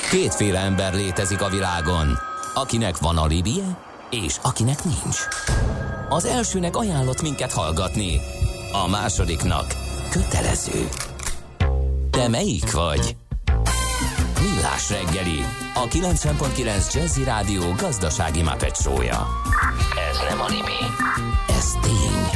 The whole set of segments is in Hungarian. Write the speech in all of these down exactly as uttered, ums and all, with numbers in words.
Kétféle ember létezik a világon, akinek van alibije, és akinek nincs. Az elsőnek ajánlott minket hallgatni, a másodiknak kötelező. Te melyik vagy? Millás reggeli, a kilencven pont kilenc Jazzy Rádió gazdasági Muppet show-ja. Ez nem anime, ez tény.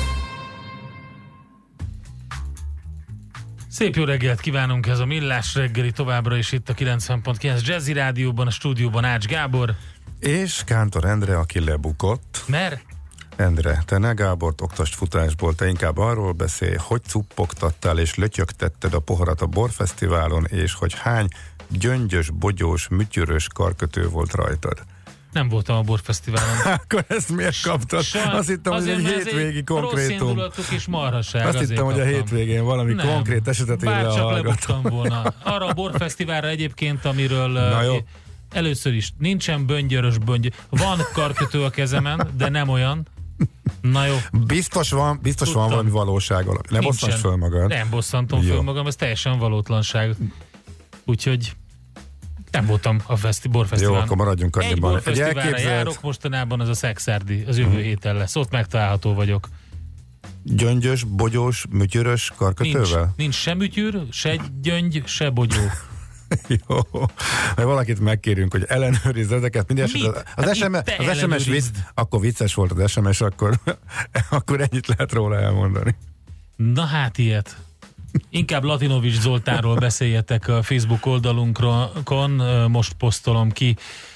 Szép jó reggelt kívánunk, ez a Millás reggeli továbbra is itt a kilencven pont kilenc Jazzy Rádióban, a stúdióban Ács Gábor. És Kántor Endre, aki lebukott. Mert? Endre, te ne Gábort oktasd futásból, te inkább arról beszélj, hogy cuppogtattál és lötyögtetted a poharat a borfesztiválon, és hogy hány gyöngyös, bogyós, mütyörös karkötő volt rajtad. Nem voltam a borfesztiválon. Akkor ezt miért kaptad? Sajn, Azt hittem, hogy egy hétvégi konkrétum. Rossz indulatú kis marhaság. Azt hittem, hogy a hétvégén valami nem, konkrét esetet én lehallgattam. Bár csak lebuktam volna. Arra a borfesztiválra egyébként, amiről először is nincsen böngyörös böngyör. Van karkötő a kezemen, de nem olyan. Na jó. Biztos van, biztos van valami valóság alap. Ne bosszants föl magad. Nem bosszantom föl magam, ez teljesen valótlanság. Úgyhogy nem voltam a feszti, borfesztiválon. Jó, akkor maradjunk annyiban. Egy borfesztiválra elképzelt... járok mostanában, az a Szexárdi, az jövő hmm. héten lesz. Ott megtalálható vagyok. Gyöngyös, bogyós, mütyörös karkötővel? Nincs, nincs se mütyűr, se gyöngy, se bogyó. Jó, mert valakit megkérünk, hogy ellenőrizz ezeket. Minden az, az, hát es em es, az es em es vicc, akkor vicces volt az es em es, akkor, akkor ennyit lehet róla elmondani. Na hát ilyet. Inkább Latinovics Zoltánról beszéljetek a Facebook oldalunkon, most posztolom ki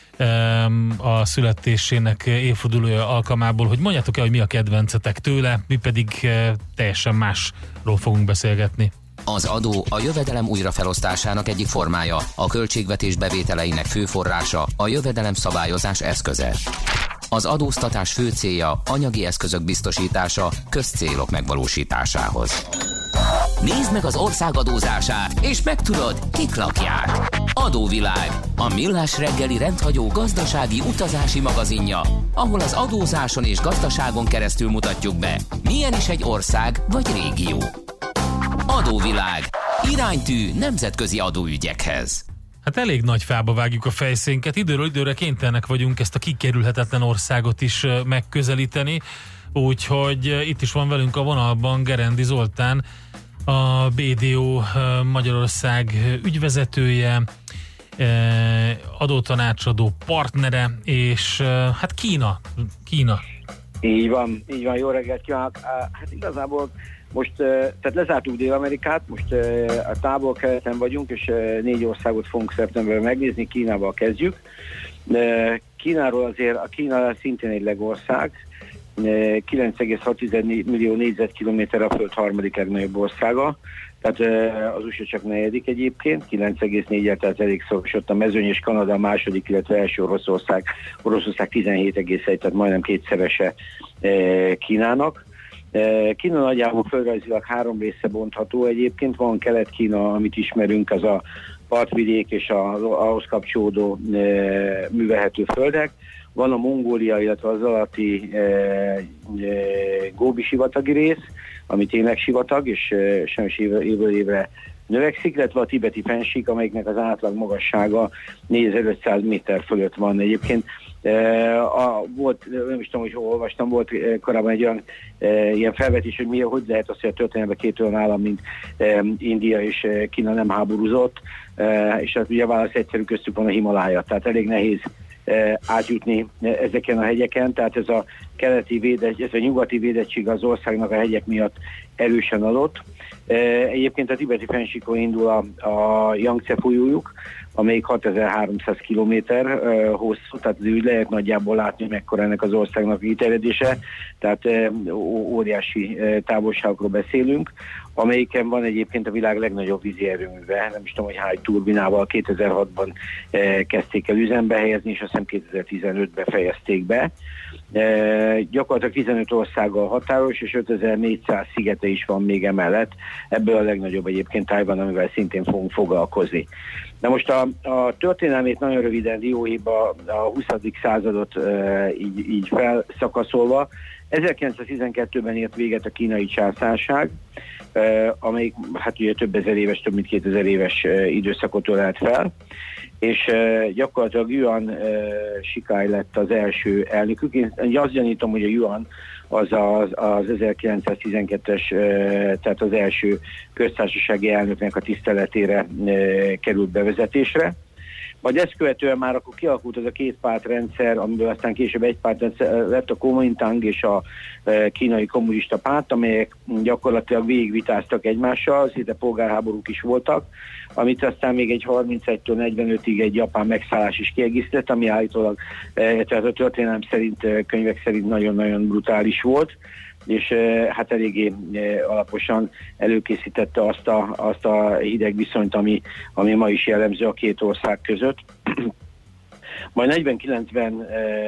a születésének évfordulója alkalmából, hogy mondjátok el, hogy mi a kedvencetek tőle, mi pedig teljesen másról fogunk beszélgetni. Az adó a jövedelem újrafelosztásának egyik formája, a költségvetés bevételeinek fő forrása, a jövedelem szabályozás eszköze. Az adóztatás fő célja anyagi eszközök biztosítása közcélok megvalósításához. Nézd meg az ország adózását, és megtudod, kik lakják. Adóvilág, a Millás reggeli rendhagyó gazdasági utazási magazinja, ahol az adózáson és gazdaságon keresztül mutatjuk be, milyen is egy ország vagy régió. Adóvilág. Iránytű nemzetközi adóügyekhez. Hát elég nagy fába vágjuk a fejszénket. Időről időre kénytelenek vagyunk ezt a kikerülhetetlen országot is megközelíteni. Úgyhogy itt is van velünk a vonalban Gerendi Zoltán, a bé dé o Magyarország ügyvezetője, adótanácsadó partnere, és hát Kína. Kína. Így van, így van. Jó reggelt kívánok. Hát igazából most, tehát lezártuk Dél-Amerikát, most a távol-keleten vagyunk, és négy országot fogunk szeptemberben megnézni, Kínával kezdjük. Kínáról azért, a Kína szintén egy legország, kilenc egész hat millió négyzetkilométer a föld harmadik legnagyobb országa, tehát az u es á csak negyedik egyébként, kilenc egész négy, tehát elég szoros, ott a mezőny, és Kanada a második, illetve első Oroszország, Oroszország tizenhét egész egy, tehát majdnem kétszerese Kínának. Kína nagyjából földrajzilag három része bontható egyébként, van Kelet-Kína, amit ismerünk, az a partvidék és az ahhoz kapcsolódó e, művelhető földek, van a Mongólia, illetve az alatti e, e, Góbi sivatagi rész, ami tényleg sivatag, és e, sajnos évről évre növekszik, illetve a tibeti fennsík, amelyiknek az átlag magassága négyezer-ötszáz méter fölött van egyébként. Uh, a, volt, nem is tudom, hogy hol olvastam, volt uh, korábban egy olyan uh, ilyen felvetés, hogy mi, hogy lehet az, hogy a történelemben két olyan állam, mint um, India és uh, Kína nem háborúzott, uh, és hát ugye a válasz egyszerű, köztük van a Himalája, tehát elég nehéz uh, átjutni uh, ezeken a hegyeken, tehát ez a keleti védettség, ez a nyugati védettség az országnak a hegyek miatt erősen adott. Uh, egyébként a tibeti fennsíkon indul a, a Jangtse folyójuk, amelyik hatezer-háromszáz kilométer uh, hosszú, tehát úgy lehet nagyjából látni, mekkora ennek az országnak kiterjedése, tehát uh, óriási uh, távolságokról beszélünk, amelyiken van egyébként a világ legnagyobb vízi erőműve, nem is tudom, hogy hány turbinával kétezer-hatban uh, kezdték el üzembe helyezni, és azt hiszem kétezer-tizenötben fejezték be. Uh, gyakorlatilag tizenöt országgal határos, és ötezer-négyszáz szigete is van még emellett, ebből a legnagyobb egyébként Tajvan, amivel szintén fogunk foglalkozni. Na most a, a történelmét nagyon röviden dióhéjba a huszadik századot e, így, így felszakaszolva, ezerkilencszáztizenkettőben ért véget a kínai császárság, amelyik hát ugye több ezer éves, több mint kétezer éves időszakot ölelt fel, és gyakorlatilag Yuan Shikai lett az első elnökük. Én azt gyanítom, hogy a Yuan az az, az ezerkilencszáztizenkettes, tehát az első köztársasági elnöknek a tiszteletére került bevezetésre. Majd ezt követően már akkor kialakult az a két pártrendszer, amiből aztán később egy pártrendszer lett, a Kuomintang és a kínai kommunista párt, amelyek gyakorlatilag végigvitáztak egymással, szinte polgárháborúk is voltak, amit aztán még egy harmincegytől negyvenötig egy japán megszállás is kiegészített, ami állítólag, tehát a történelem szerint, könyvek szerint nagyon-nagyon brutális volt, és hát eléggé alaposan előkészítette azt a, azt a hideg viszonyt, ami, ami ma is jellemző a két ország között. Majd negyvenkilencben,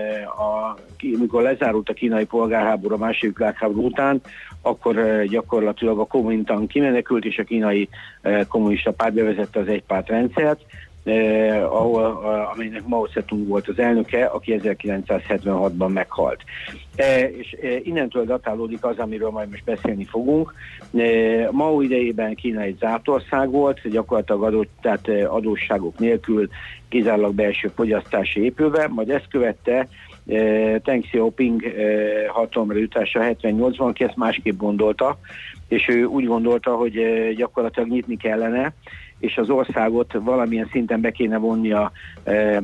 amikor lezárult a kínai polgárháború a második világháború után, akkor gyakorlatilag a Kuomintang kimenekült, és a kínai kommunista párt bevezette az egypártrendszert, Eh, ahol, a, amelynek Mao Zedong volt az elnöke, aki ezerkilencszázhetvenhatban meghalt. Eh, és eh, innentől datálódik az, amiről majd most beszélni fogunk. Eh, Mao idejében Kína egy zárt ország volt, gyakorlatilag adott, tehát adósságok nélkül, kizárólag belső fogyasztási épülve, majd ezt követte eh, Deng Xiaoping eh, hatalomra jutása hetvennyolcban, aki ezt másképp gondolta, és ő úgy gondolta, hogy eh, gyakorlatilag nyitni kellene, és az országot valamilyen szinten be kéne vonni a e, e,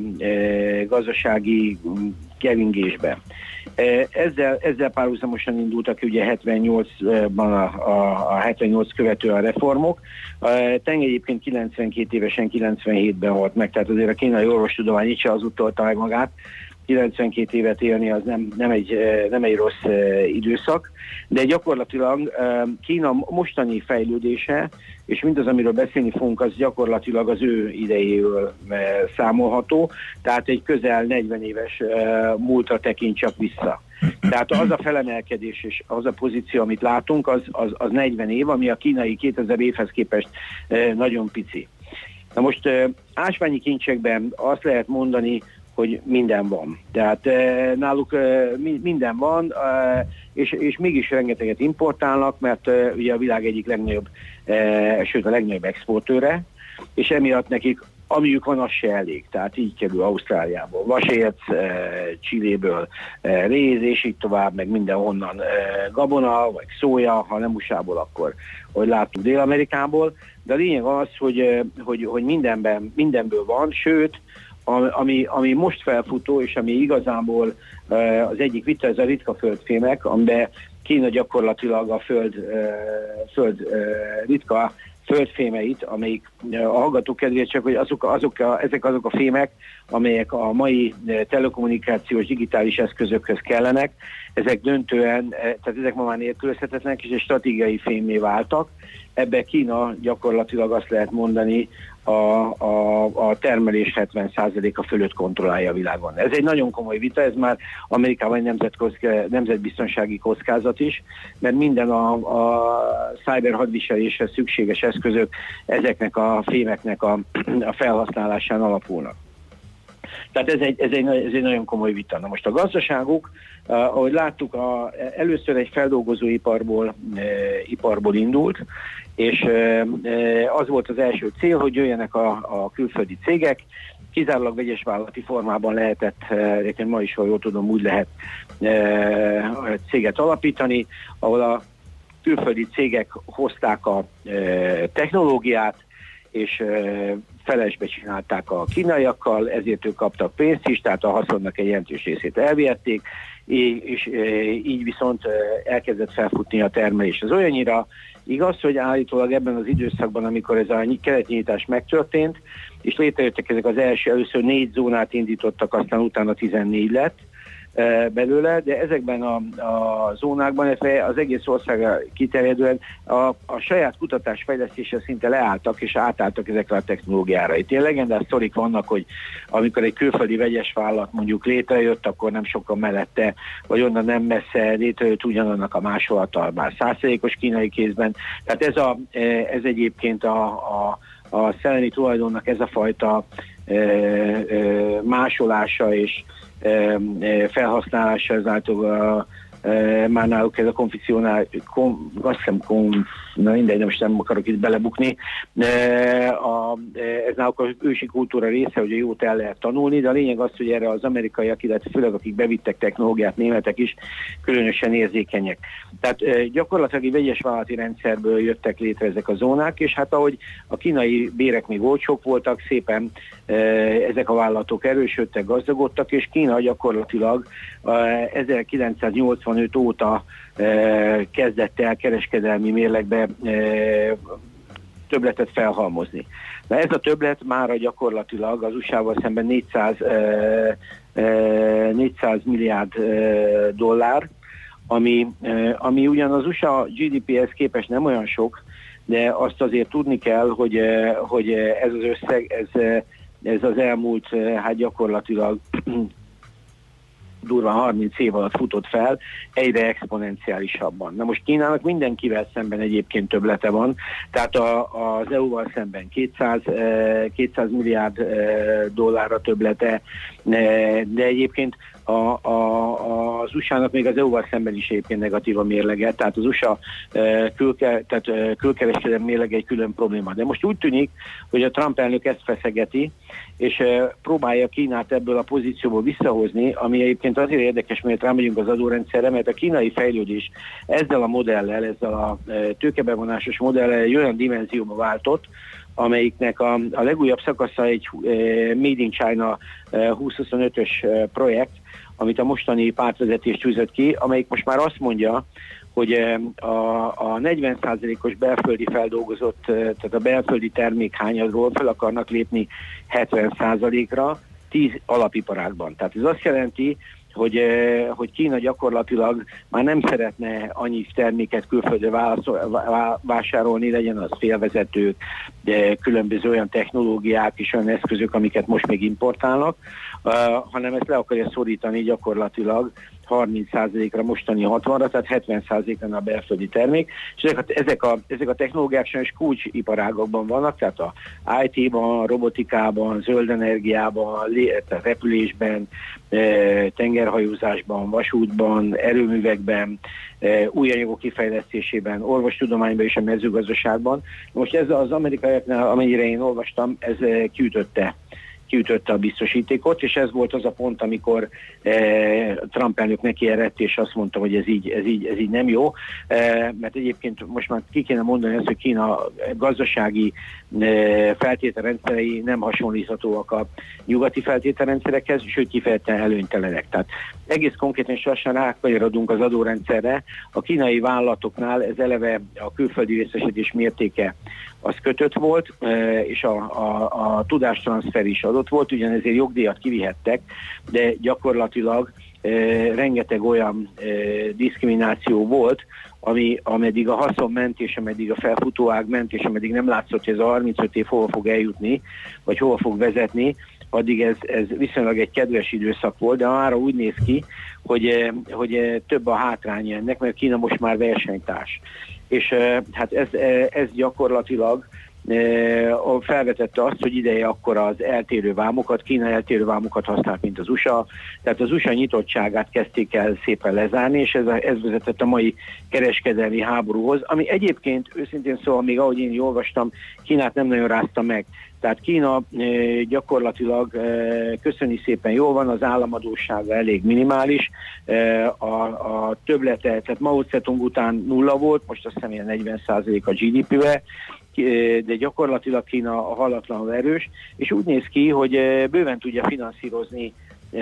gazdasági keringésbe. E, ezzel, ezzel párhuzamosan indultak ugye hetvennyolcban a, a, a hetvennyolc követő a reformok. E, Teng egyébként kilencvenkét évesen, kilencvenhétben halt meg, tehát azért a kínai orvostudomány így se az utolta meg magát. kilencvenkét évet élni az nem, nem, egy, nem egy rossz időszak, de gyakorlatilag Kína mostani fejlődése, és mindaz, amiről beszélni fogunk, az gyakorlatilag az ő idejéről számolható, tehát egy közel negyven éves múltra tekint csak vissza. Tehát az a felemelkedés és az a pozíció, amit látunk, az, az, az negyven év, ami a kínai kétezer évhez képest nagyon pici. Na most ásványi kincsekben azt lehet mondani, hogy minden van. Tehát e, náluk e, minden van, e, és, és mégis rengeteget importálnak, mert e, ugye a világ egyik legnagyobb, e, sőt a legnagyobb exportőre, és emiatt nekik amiük van, az se elég. Tehát így kerül Ausztráliából vasérc, e, Chiléből e, réz, és így tovább, meg mindenhonnan e, gabona, vagy szója, ha nem u es á-ból, akkor, hogy láttuk, Dél-Amerikából. De a lényeg az, hogy, hogy, hogy mindenben, mindenből van, sőt, Ami, ami most felfutó, és ami igazából uh, az egyik vita, ez a ritka földfémek, amiben Kína gyakorlatilag a föld, uh, föld uh, ritka földfémeit, amelyik uh, a hallgatók kedvéért csak, hogy azok, azok a, ezek azok a fémek, amelyek a mai uh, telekommunikációs digitális eszközökhöz kellenek, ezek döntően, uh, tehát ezek ma már nélkülözhetetlenek, és egy stratégiai fémmé váltak. Ebbe Kína gyakorlatilag azt lehet mondani, A, a, a termelés hetven százaléka fölött kontrollálja a világon. Ez egy nagyon komoly vita, ez már Amerikában egy nemzetkozke, nemzetbiztonsági kockázat is, mert minden a, a cyber hadviselésre szükséges eszközök ezeknek a fémeknek a, a felhasználásán alapulnak. Tehát ez egy, ez, egy, ez egy nagyon komoly vita. Na most a gazdaságuk, uh, ahogy láttuk, a, először egy feldolgozóiparból uh, iparból indult, és uh, az volt az első cél, hogy jöjjenek a, a külföldi cégek, kizárólag vegyes vállalati formában lehetett, uh, ma is, ha jól tudom, úgy lehet uh, céget alapítani, ahol a külföldi cégek hozták a uh, technológiát, és uh, felesbe csinálták a kínaiakkal, ezért ők kaptak pénzt is, tehát a haszonnak egy jelentős részét elvihették, és így viszont elkezdett felfutni a termelés. Ez olyannyira igaz, hogy állítólag ebben az időszakban, amikor ez a keretnyitás megtörtént, és létrejöttek ezek az első, először négy zónát indítottak, aztán utána tizennégy lett belőle, de ezekben a, a zónákban, az egész országra kiterjedően a, a saját kutatásfejlesztése szinte leálltak, és átálltak ezekre a technológiára. Itt ilyen legendás sztorik vannak, hogy amikor egy külföldi vegyes vállalat mondjuk létrejött, akkor nem sokan mellette, vagy onnan nem messze létrejött ugyanannak a másolata, már száz százalékos kínai kézben. Tehát ez, a, ez egyébként a, a, a szellemi tulajdonnak ez a fajta e, e, másolása és felhasználása ezáltal e, már náluk ez a konfekcionál, kon, azt hiszem, kon, na mindegy, nem, most nem akarok itt belebukni, e, a, ez náluk az ősi kultúra része, hogy a jót el lehet tanulni, de a lényeg az, hogy erre az amerikaiak, illetve főleg akik bevittek technológiát, németek is különösen érzékenyek. Tehát e, gyakorlatilag egy vegyes vállalati rendszerből jöttek létre ezek a zónák, és hát ahogy a kínai bérek még olcsók voltak, szépen e, ezek a vállalatok erősödtek, gazdagodtak, és Kína gyakorlatilag e, ezerkilencszáznyolcvanöt óta e, kezdett el kereskedelmi mérlegbe e, többletet felhalmozni. De ez a többlet mára gyakorlatilag az u es á-val szemben négyszáz, e, e, négyszáz milliárd e, dollár, ami, e, ami ugyan az u es á gé dé pé-hez képest nem olyan sok, de azt azért tudni kell, hogy, e, hogy ez az összeg, ez, ez az elmúlt, hát gyakorlatilag durván harminc év alatt futott fel, egyre exponenciálisabban. Na most Kínának mindenkivel szemben egyébként többlete van, tehát a, az é u-val szemben kétszáz, kétszáz milliárd dollárra többlete, de egyébként a, a, az u es á-nak még az é u-val szemben is egyébként negatív a mérlege, tehát az u es á külke, tehát külkereskedelmi mérlege egy külön probléma. De most úgy tűnik, hogy a Trump elnök ezt feszegeti, és próbálja Kínát ebből a pozícióból visszahozni, ami egyébként azért érdekes, mert rámegyünk az adórendszerre, mert a kínai fejlődés ezzel a modellel, ezzel a tőkebevonásos modellel egy olyan dimenzióba váltott, amelyiknek a, a legújabb szakasza egy Made in China húsz-huszonötös projekt, amit a mostani pártvezetés tűzött ki, amelyik most már azt mondja, hogy a, a negyven százalékos belföldi feldolgozott, tehát a belföldi termékhányadról fel akarnak lépni hetven százalékra tíz alapiparágban. Tehát ez azt jelenti, hogy, hogy Kína gyakorlatilag már nem szeretne annyi terméket külföldre vásárolni, legyen az félvezetők, de különböző olyan technológiák és olyan eszközök, amiket most még importálnak, hanem ezt le akarja szorítani gyakorlatilag harminc százalékra, mostani hatvanra, tehát hetven százalékra a belföldi termék, és ezek a, ezek a, ezek a technológiák sajnos kulcsiparágokban vannak, tehát a í té-ban, robotikában, zöld energiában, repülésben, tengerhajózásban, vasútban, erőművekben, új anyagok kifejlesztésében, orvostudományban és a mezőgazdaságban. Most ez az amerikaiaknál, amennyire én olvastam, ez kiütötte kiütötte a biztosítékot, és ez volt az a pont, amikor eh, Trump elnök neki erett, és azt mondta, hogy ez így, ez így, ez így nem jó, eh, mert egyébként most már ki kéne mondani azt, hogy Kína gazdasági eh, feltételrendszerei nem hasonlíthatóak a nyugati feltételrendszerekhez, sőt kifejezetten előnytelenek. Tehát egész konkrétan és lassan rákanyarodunk az adórendszerre. A kínai vállalatoknál ez eleve a külföldi részesedés mértéke az kötött volt, és a, a, a tudástranszfer is adott volt, ugyanezért jogdíjat kivihettek, de gyakorlatilag e, rengeteg olyan e, diszkrimináció volt, ami, ameddig a haszon ment, és ameddig a felfutóág ment, és ameddig nem látszott, hogy ez a harmincöt év hova fog eljutni, vagy hova fog vezetni, addig ez, ez viszonylag egy kedves időszak volt, de mára úgy néz ki, hogy, hogy több a hátránya ennek, mert Kína most már versenytárs. És hát ez, ez gyakorlatilag felvetette azt, hogy ideje akkor az eltérő vámokat, Kína eltérő vámokat használt, mint az u es á, tehát az u es á nyitottságát kezdték el szépen lezárni, és ez, a, ez vezetett a mai kereskedelmi háborúhoz, ami egyébként őszintén szóval még ahogy én olvastam, Kínát nem nagyon rázta meg. Tehát Kína e, gyakorlatilag e, köszöni szépen jól van, az államadóssága elég minimális, e, a, a többlete, tehát Mao Zedong után nulla volt, most azt hiszem ilyen negyven százalék a gé dé pé-be, de gyakorlatilag Kína a hallatlanul erős, és úgy néz ki, hogy bőven tudja finanszírozni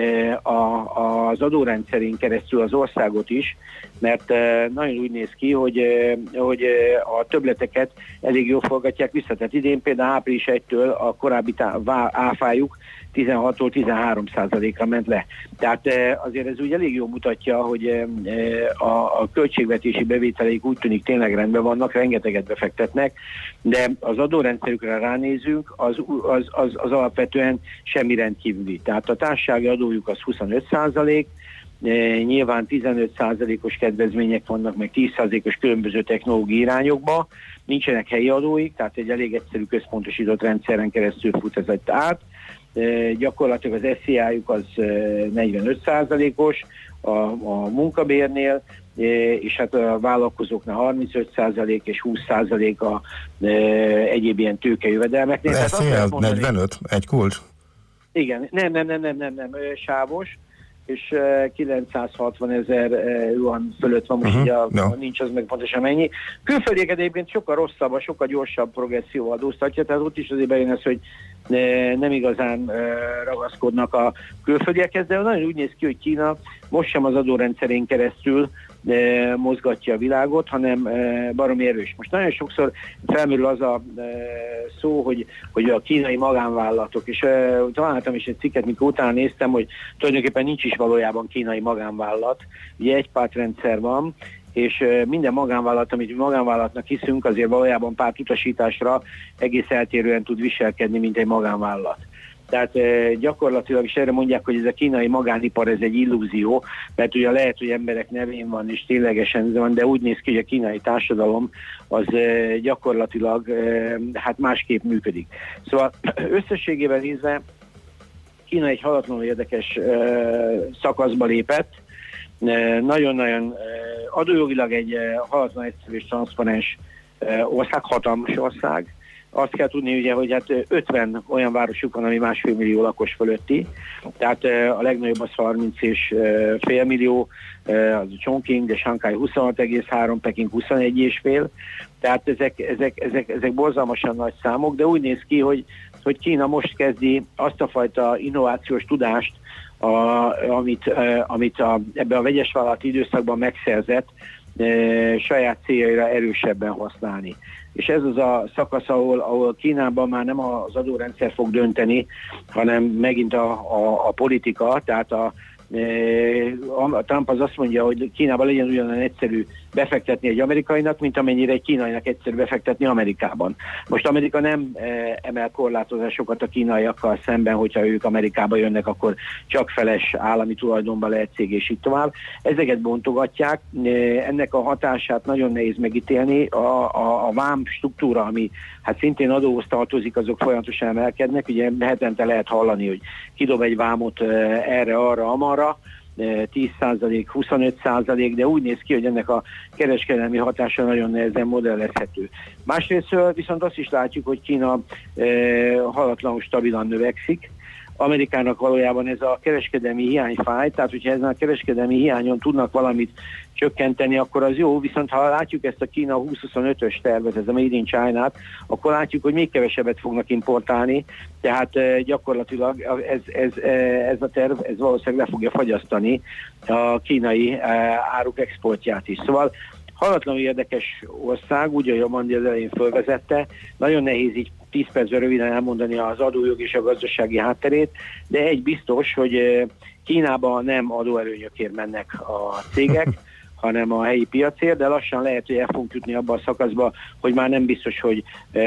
az adórendszerén keresztül az országot is, mert nagyon úgy néz ki, hogy, hogy a többleteket elég jól forgatják vissza. Tehát idén például április elsejétől a korábbi áfájuk tizenhattól tizenhárom százalékra ment le. Tehát azért ez úgy elég jól mutatja, hogy a, a költségvetési bevételeik úgy tűnik tényleg rendben vannak, rengeteget befektetnek, de az adórendszerükre ránézünk, az, az, az, az alapvetően semmi rendkívüli. Tehát a társasági adójuk az huszonöt százalék, nyilván tizenöt százalékos kedvezmények vannak, meg tíz százalékos különböző technológiai irányokba, nincsenek helyi adóik, tehát egy elég egyszerű központosított rendszeren keresztül fut ez át. gyakorlatilag az es zé á-juk az negyvenöt százalékos a, a munkabérnél, és hát a vállalkozóknál harmincöt százalék és húsz százalék a egyéb ilyen tőkejövedelmeknél. es zé á negyvenöt, egy kulcs? Igen, nem, nem, nem, nem, nem, nem, sávos, és kilencszázhatvan ezer yuan fölött van, most uh-huh. így a, no. nincs az meg pontosan mennyi. Külföldieket egyébként sokkal rosszabb, sokkal gyorsabb progresszió adóztatja, tehát ott is azért bejön ez, hogy nem igazán ragaszkodnak a külföldiekhez, de nagyon úgy néz ki, hogy Kína most sem az adórendszerén keresztül mozgatja a világot, hanem baromi erős. Most nagyon sokszor felmerül az a szó, hogy, hogy a kínai magánvállalatok, és találtam is egy cikket, mikor utána néztem, hogy tulajdonképpen nincs is valójában kínai magánvállalat. Ugye egy pártrendszer van, és minden magánvállalat, amit magánvállalatnak hiszünk, azért valójában pártutasításra egész eltérően tud viselkedni, mint egy magánvállalat. Tehát e, gyakorlatilag is erre mondják, hogy ez a kínai magánipar, ez egy illúzió, mert ugye lehet, hogy emberek nevén van, és ténylegesen van, de úgy néz ki, hogy a kínai társadalom az e, gyakorlatilag e, hát másképp működik. Szóval összességében nézve Kína egy halatlanul érdekes e, szakaszba lépett, e, nagyon-nagyon e, adójogilag egy e, halatlan egyszerű és transzparens e, ország, hatalmas ország. Azt kell tudni, ugye, hogy hát ötven olyan városuk van, ami másfél millió lakos fölötti, tehát a legnagyobb az harminc és fél millió, az Chongqing, de Shanghai huszonhat egész három, Peking huszonegy és fél, tehát ezek, ezek, ezek, ezek borzalmasan nagy számok, de úgy néz ki, hogy, hogy Kína most kezdi azt a fajta innovációs tudást, a, amit, amit a, ebben a vegyes vállalati időszakban megszerzett, saját céljaira erősebben használni. És ez az a szakasz, ahol, ahol Kínában már nem az adórendszer fog dönteni, hanem megint a, a, a politika, tehát a, a Trump az azt mondja, hogy Kínában legyen ugyanolyan egyszerű befektetni egy amerikainak, mint amennyire egy kínainak egyszerű befektetni Amerikában. Most Amerika nem emel korlátozásokat a kínaiakkal szemben, hogyha ők Amerikába jönnek, akkor csak feles állami tulajdonba lehet cég, és így tovább. Ezeket bontogatják, ennek a hatását nagyon nehéz megítélni. A, a, a vám struktúra, ami hát szintén adóhoz tartozik, azok folyamatosan emelkednek. Ugye hetente lehet hallani, hogy kidob egy vámot erre, arra, amarra, tíz százalék, huszonöt százalék, de úgy néz ki, hogy ennek a kereskedelmi hatása nagyon nehezen modellezhető. Másrészt viszont azt is látjuk, hogy Kína e, halatlanul stabilan növekszik. Amerikának valójában ez a kereskedelmi hiány fáj, tehát hogyha ezen a kereskedelmi hiányon tudnak valamit csökkenteni, akkor az jó, viszont ha látjuk ezt a Kína húsz-huszonötös tervet, ez a Made in China-t, akkor látjuk, hogy még kevesebbet fognak importálni, tehát e, gyakorlatilag ez, ez, ez a terv, ez valószínűleg le fogja fagyasztani a kínai e, áruk exportját is. Szóval halatlanul érdekes ország, úgy, ahogy a Mandi az elején fölvezette, nagyon nehéz így tíz percben röviden elmondani az adójog és a gazdasági hátterét, de egy biztos, hogy Kínában nem adóerőnyökért mennek a cégek, hanem a helyi piacért, de lassan lehet, hogy el fogunk jutni abba a szakaszba, hogy már nem biztos, hogy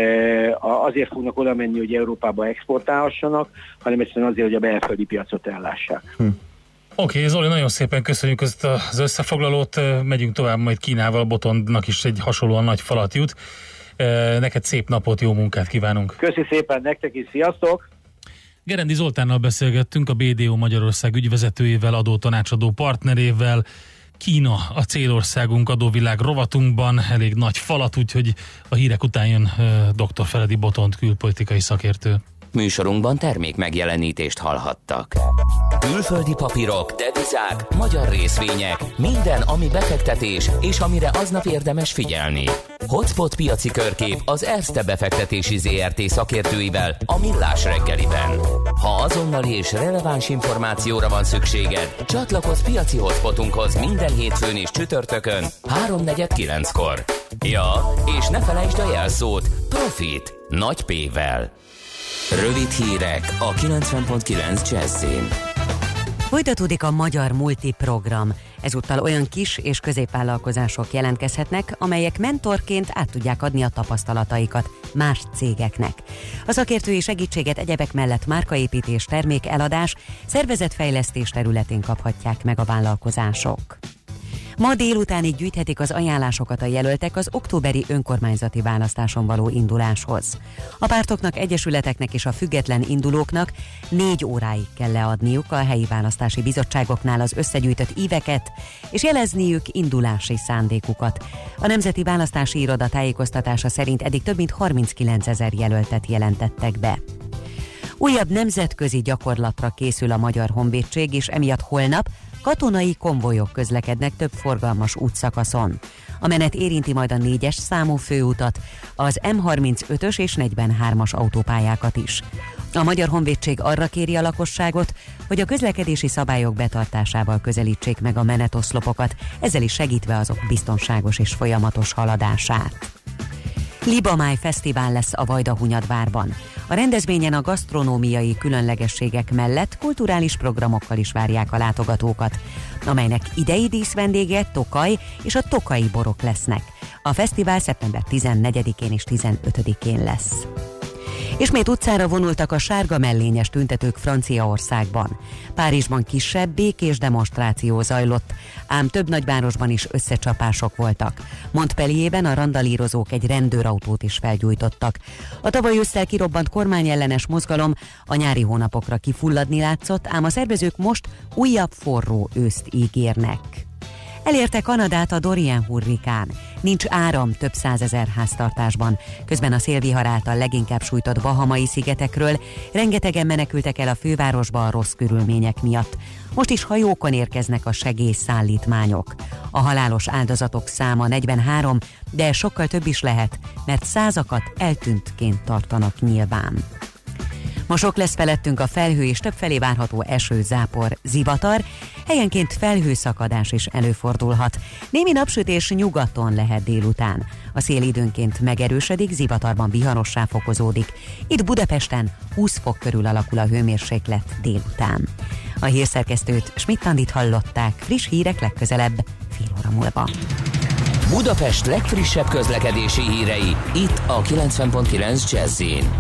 azért fognak oda menni, hogy Európába exportálhassanak, hanem egyszerűen azért, hogy a belföldi piacot ellássák. Hm. Oké, okay, Zoli, nagyon szépen köszönjük ezt az összefoglalót, megyünk tovább majd Kínával, Botondnak is egy hasonlóan nagy falat jut. Neked szép napot, jó munkát kívánunk! Köszi szépen, nektek is, sziasztok! Gerendi Zoltánnal beszélgettünk, a bé dé o Magyarország ügyvezetőjével, adótanácsadó partnerével. Kína a célországunk adóvilág rovatunkban, elég nagy falat, úgyhogy a hírek után jön dr. Feledi Botond külpolitikai szakértő. Műsorunkban termék megjelenítést hallhattak. Külföldi papírok, devizák, magyar részvények, minden, ami befektetés, és amire aznap érdemes figyelni. Hotspot piaci körkép az Erste befektetési zé er té szakértőivel a Millás reggeliben. Ha azonnali és releváns információra van szükséged, csatlakozz piaci hotspotunkhoz minden hétfőn és csütörtökön háromnegyed kilenckor. Ja, és ne felejtsd a jelszót Profit nagy P-vel. Rövid hírek a kilencven pont kilenc Jazzin. Folytatódik a Magyar Multiprogram. Ezúttal olyan kis és középvállalkozások jelentkezhetnek, amelyek mentorként át tudják adni a tapasztalataikat más cégeknek. A szakértői segítséget egyebek mellett márkaépítés, termékeladás, szervezetfejlesztés területén kaphatják meg a vállalkozások. Ma délutánig gyűjthetik az ajánlásokat a jelöltek az októberi önkormányzati választáson való induláshoz. A pártoknak, egyesületeknek és a független indulóknak négy óráig kell leadniuk a helyi választási bizottságoknál az összegyűjtött íveket, és jelezniük indulási szándékukat. A Nemzeti Választási Iroda tájékoztatása szerint eddig több mint harminckilencezer jelöltet jelentettek be. Újabb nemzetközi gyakorlatra készül a Magyar Honvédség, és emiatt holnap katonai konvojok közlekednek több forgalmas útszakaszon. A menet érinti majd a négyes számú főutat, az M harmincötös és negyvenhármas autópályákat is. A Magyar Honvédség arra kéri a lakosságot, hogy a közlekedési szabályok betartásával közelítsék meg a menetoszlopokat, ezzel is segítve azok biztonságos és folyamatos haladását. Libamáj fesztivál lesz a Vajdahunyadvárban. A rendezvényen a gasztronómiai különlegességek mellett kulturális programokkal is várják a látogatókat, amelynek idei díszvendége Tokaj és a tokaji borok lesznek. A fesztivál szeptember tizennegyedikén és tizenötödikén lesz. Ismét utcára vonultak a sárga mellényes tüntetők Franciaországban. Párizsban kisebb, békés demonstráció zajlott, ám több nagyvárosban is összecsapások voltak. Montpellierben a randalírozók egy rendőrautót is felgyújtottak. A tavaly ősszel kirobbant kormányellenes mozgalom a nyári hónapokra kifulladni látszott, ám a szervezők most újabb forró őszt ígérnek. Elérte Kanadát a Dorian hurrikán. Nincs áram több százezer háztartásban. Közben a szélvihar által leginkább sújtott Bahamai szigetekről rengetegen menekültek el a fővárosba a rossz körülmények miatt. Most is hajókon érkeznek a segélyszállítmányok. A halálos áldozatok száma negyvenhárom, de sokkal több is lehet, mert százakat eltűntként tartanak nyilván. Ma sok lesz felettünk a felhő, és többfelé várható eső, zápor, zivatar, helyenként felhőszakadás is előfordulhat. Némi napsütés nyugaton lehet délután. A szél időnként megerősödik, zivatarban viharossá fokozódik. Itt Budapesten húsz fok körül alakul a hőmérséklet délután. A hírszerkesztőt, Schmidt-Andit hallották, friss hírek legközelebb, fél óra múlva. Budapest legfrissebb közlekedési hírei, itt a kilencven pont kilenc Jazz-in.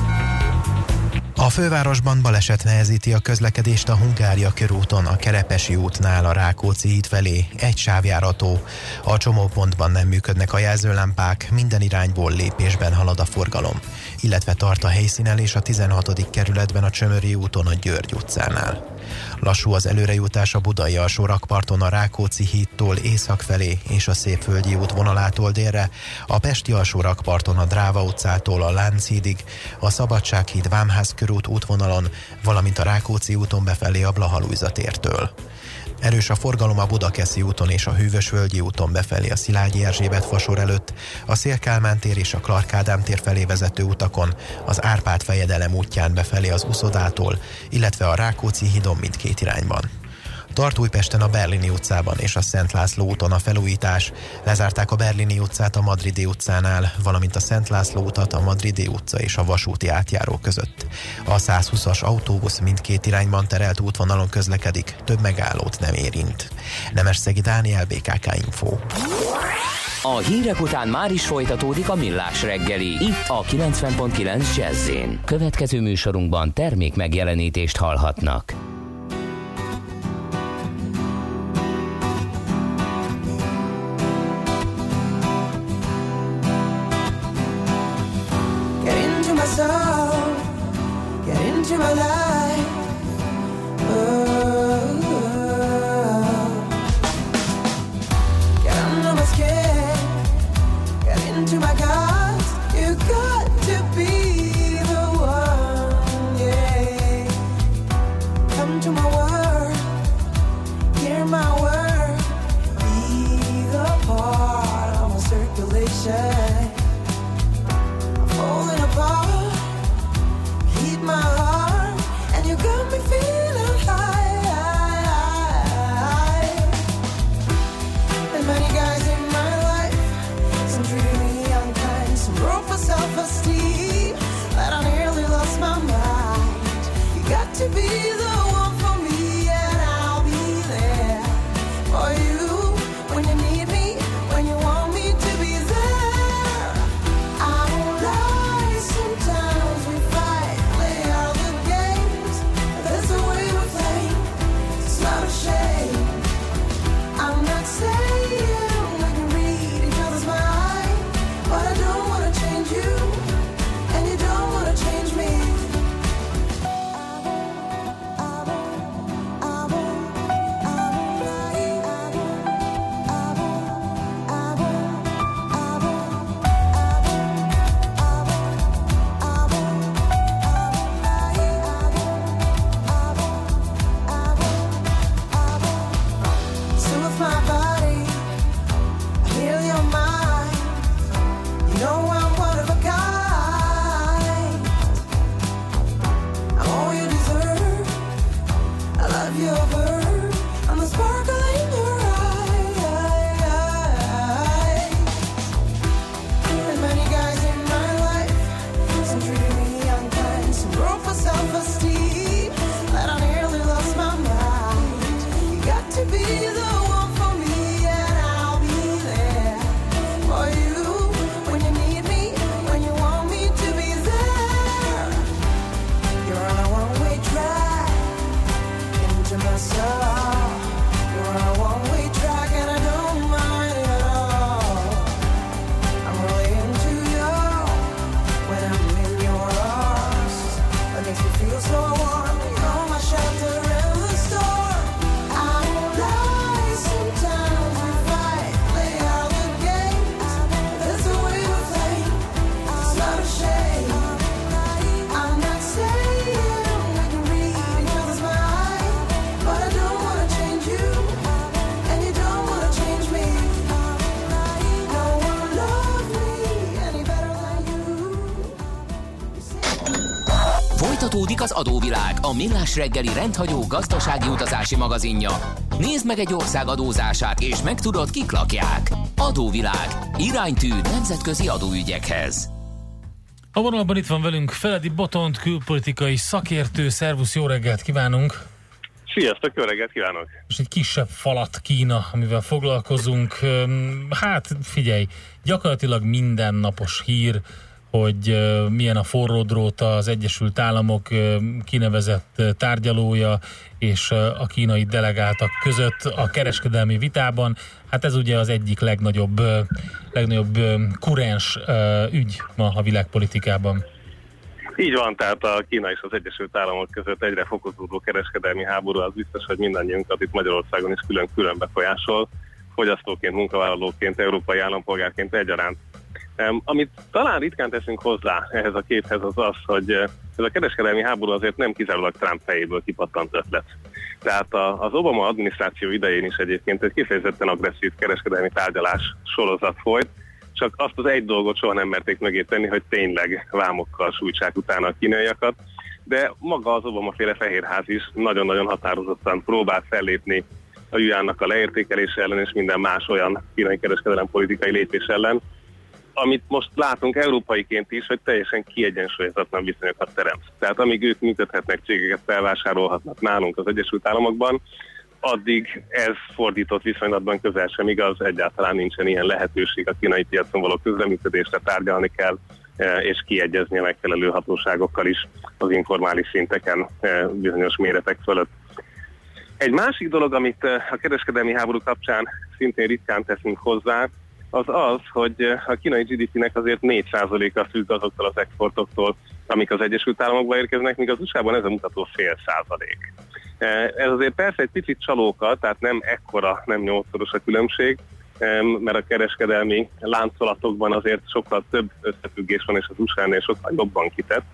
A fővárosban baleset nehezíti a közlekedést a Hungária körúton, a Kerepesi útnál a Rákóczi híd felé, egy sávjárató. A csomópontban nem működnek a jelzőlámpák, minden irányból lépésben halad a forgalom, illetve tart a helyszínelés a tizenhatodik kerületben a Csömöri úton a György utcánál. Lassú az előrejutás a Budai alsó rakparton a Rákóczi hídtól észak felé és a Szépvölgyi út vonalától délre, a Pesti alsó rakparton a Dráva utcától a Lánchídig, a Szabadsághíd Vámház körút útvonalon, valamint a Rákóczi úton befelé a Blaha-Lujza tértől. Erős a forgalom a Budakeszi úton és a Hűvösvölgyi úton befelé a Szilágyi Erzsébet fasor előtt, a Széll-Kálmán tér és a Clark Ádám tér felé vezető utakon, az Árpád fejedelem útján befelé az Uszodától, illetve a Rákóczi hídon mindkét irányban. Tart Újpesten a Berlini utcában és a Szent László úton a felújítás, lezárták a Berlini utcát a Madridi utcánál, valamint a Szent László utat a Madridi utca és a vasúti átjáró között. A százhúszas autóbusz mindkét irányban terelt útvonalon közlekedik, több megállót nem érint. Nemesszegi Dániel, bé ká ká Info. A hírek után már is folytatódik a Millás reggeli, itt a kilencven pont kilenc Jazz-in. Következő műsorunkban termék megjelenítést hallhatnak. Soul, get into my life. Oh, oh. Get under my skin, get into my guts. You got to be the one, yeah. Come to my world, hear my word, be the part of my circulation. I'm falling apart. My heart, and you got me feeling high. There's many guys in my life, some treated me unkind, some broke my self-esteem, but I nearly lost my mind. You got to be the one for me, and I'll be there for you when you need me, when you want me to be there. I won't lie, sometimes we fight. I'm not saying az Adóvilág, a millás reggeli rendhagyó gazdasági utazási magazinja. Nézd meg egy ország adózását, és megtudod, kik lakják. Adóvilág. Iránytű nemzetközi adóügyekhez. A vonalban itt van velünk Feledi Botont, külpolitikai szakértő. Szervusz, jó reggelt kívánunk! Sziasztok, jó reggelt kívánok! Most egy kisebb falat Kína, amivel foglalkozunk. Hát figyelj, gyakorlatilag mindennapos hír, hogy milyen a forró drót az Egyesült Államok kinevezett tárgyalója és a kínai delegáltak között a kereskedelmi vitában. Hát ez ugye az egyik legnagyobb, legnagyobb kurens ügy ma a világpolitikában. Így van, tehát a Kína és az Egyesült Államok között egyre fokozódó kereskedelmi háború, az biztos, hogy mindannyiunkat itt Magyarországon is külön-külön befolyásol, fogyasztóként, munkavállalóként, európai állampolgárként egyaránt. Um, amit talán ritkán teszünk hozzá ehhez a képhez az az, hogy ez a kereskedelmi háború azért nem kizárólag Trump fejéből kipattant ötlet. Tehát a, az Obama adminisztráció idején is egyébként egy kifejezetten agresszív kereskedelmi tárgyalás sorozat folyt, csak azt az egy dolgot soha nem merték mögé tenni, hogy tényleg vámokkal sújtsák utána a kínaiakat, de maga az Obama-féle Fehérház is nagyon-nagyon határozottan próbált fellépni a Yuannak a leértékelése ellen és minden más olyan kínai kereskedelem politikai lépés ellen, amit most látunk európaiként is, hogy teljesen kiegyensúlyozatlan viszonyokat teremt. Tehát amíg ők működhetnek, cégeket felvásárolhatnak nálunk az Egyesült Államokban, addig ez fordított viszonylatban közel sem igaz, egyáltalán nincsen ilyen lehetőség a kínai piacon való közreműködésre, tárgyalni kell, és kiegyezni a megfelelő hatóságokkal is az informális szinteken bizonyos méretek fölött. Egy másik dolog, amit a kereskedelmi háború kapcsán szintén ritkán teszünk hozzá, az az, hogy a kínai gé dé pé-nek azért négy százaléka függ azoktól az exportoktól, amik az Egyesült Államokba érkeznek, míg az u es á-ban ez a mutató fél százalék. Ez azért persze egy picit csalóka, tehát nem ekkora, nem nyolcszoros a különbség, mert a kereskedelmi láncolatokban azért sokkal több összefüggés van, és az u es á-nél sokkal jobban kitett,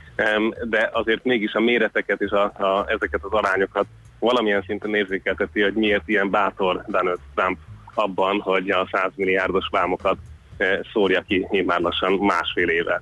de azért mégis a méreteket és a, a, ezeket az arányokat valamilyen szinten érzékelteti, hogy miért ilyen bátor Donald Trump abban, hogy a száz milliárdos vámokat szórja ki már lassan másfél éve.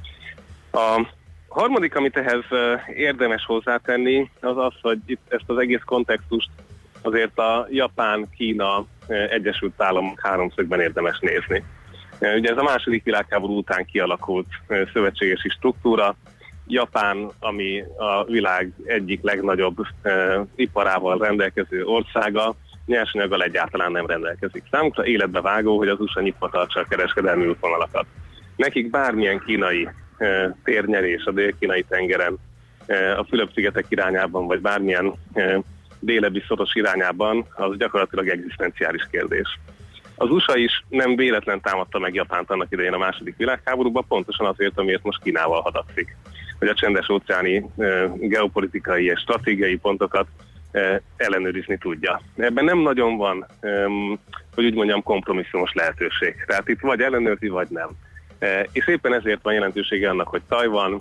A harmadik, amit ehhez érdemes hozzátenni, az az, hogy itt ezt az egész kontextust azért a Japán, Kína, Egyesült Államok háromszögben érdemes nézni. Ugye ez a második világháború után kialakult szövetségesi struktúra. Japán, ami a világ egyik legnagyobb iparával rendelkező országa, nyersanyaggal egyáltalán nem rendelkezik. Számukra életbe vágó, hogy az u es á nyitva tartsa a kereskedelmi útvonalakat. Nekik bármilyen kínai e, térnyerés a dél-kínai tengeren, e, a Fülöp-szigetek irányában, vagy bármilyen e, délebbi szoros irányában, az gyakorlatilag egzisztenciális kérdés. Az u es á is nem véletlen támadta meg Japánt annak idején a második világháborúban, pontosan azért, amiért most Kínával hadagszik. Hogy a csendes-óceáni e, geopolitikai és stratégiai pontokat ellenőrizni tudja. Ebben nem nagyon van, hogy úgy mondjam, kompromisszumos lehetőség. Tehát itt vagy ellenőrzi, vagy nem. És éppen ezért van jelentősége annak, hogy Tajvan,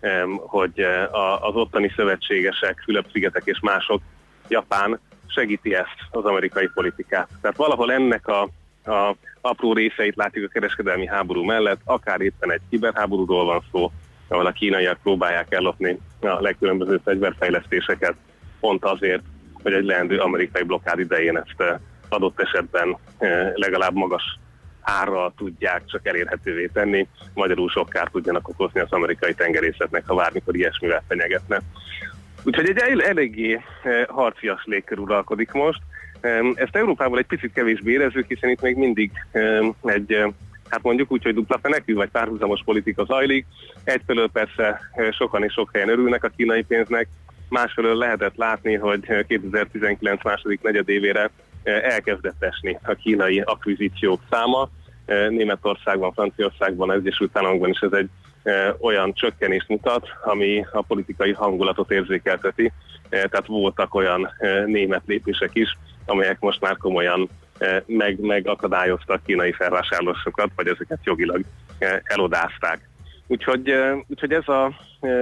hogy az ottani szövetségesek, Fülöp-szigetek és mások, Japán segíti ezt az amerikai politikát. Tehát valahol ennek a, a apró részeit látjuk a kereskedelmi háború mellett, akár éppen egy kiberháborúról van szó, ahol a kínaiak próbálják ellopni a legkülönbözőbb fegyverfejlesztéseket, pont azért, hogy egy leendő amerikai blokkád idején ezt adott esetben legalább magas árral tudják csak elérhetővé tenni, magyarul sok kárt tudjanak okozni az amerikai tengerészetnek, ha bármikor ilyesmivel fenyegetne. Úgyhogy egy el- eléggé harcias légkör uralkodik most. Ezt Európában egy picit kevésbé érezzük, hiszen itt még mindig egy, hát mondjuk úgy, hogy dupla fenekű vagy párhuzamos politika zajlik. Egyfelől persze sokan és sok helyen örülnek a kínai pénznek, másfelől lehetett látni, hogy kétezer-tizenkilenc második negyedévére elkezdett esni a kínai akvizíciók száma. Németországban, Franciaországban, az Egyesült Államokban is ez egy olyan csökkenést mutat, ami a politikai hangulatot érzékelteti. Tehát voltak olyan német lépések is, amelyek most már komolyan meg, megakadályoztak kínai felvásárlásokat, vagy ezeket jogilag elodázták. Úgyhogy, úgyhogy ez a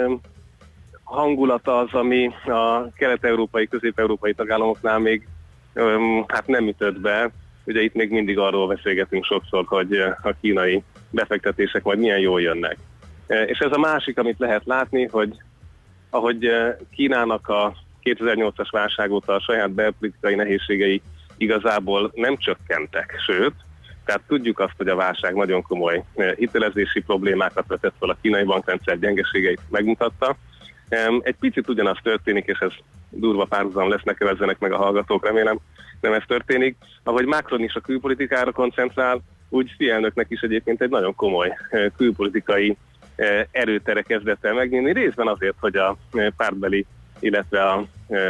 hangulata az, ami a kelet-európai, közép-európai tagállamoknál még hát nem ütött be. Ugye itt még mindig arról beszélgetünk sokszor, hogy a kínai befektetések majd milyen jól jönnek. És ez a másik, amit lehet látni, hogy ahogy Kínának a kétezer-nyolcas válság óta a saját belpolitikai nehézségei igazából nem csökkentek, sőt, tehát tudjuk azt, hogy a válság nagyon komoly hitelezési problémákat vetett fel, a kínai bankrendszer gyengeségeit megmutatta. Egy picit ugyanaz történik, és ez durva párhuzam lesz, ne kövezzenek meg a hallgatók, remélem nem ez történik. Ahogy Macron is a külpolitikára koncentrál, úgy Xi elnöknek is egyébként egy nagyon komoly külpolitikai erőtere kezdett el megnyílni, részben azért, hogy a pártbeli, illetve a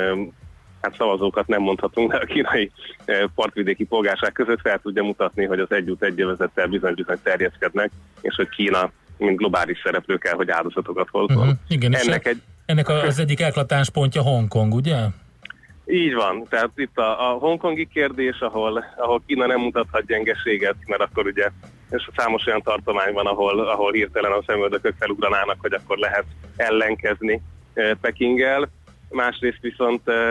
hát szavazókat nem mondhatunk, de a kínai partvidéki polgárság között fel tudja mutatni, hogy az együtt egyövezettel bizony-bizony terjeszkednek, és hogy Kína, mint globális szereplő kell, hogy áldozatokat hozzon. Uh-huh. Igen, ennek, egy... ennek az egyik eklatáns pontja Hongkong, ugye? Így van, tehát itt a, a hongkongi kérdés, ahol, ahol Kína nem mutathat gyengeséget, mert akkor ugye és számos olyan tartomány van, ahol, ahol hirtelen a szemöldökök felugranának, hogy akkor lehet ellenkezni eh, Pekinggel. Másrészt viszont eh,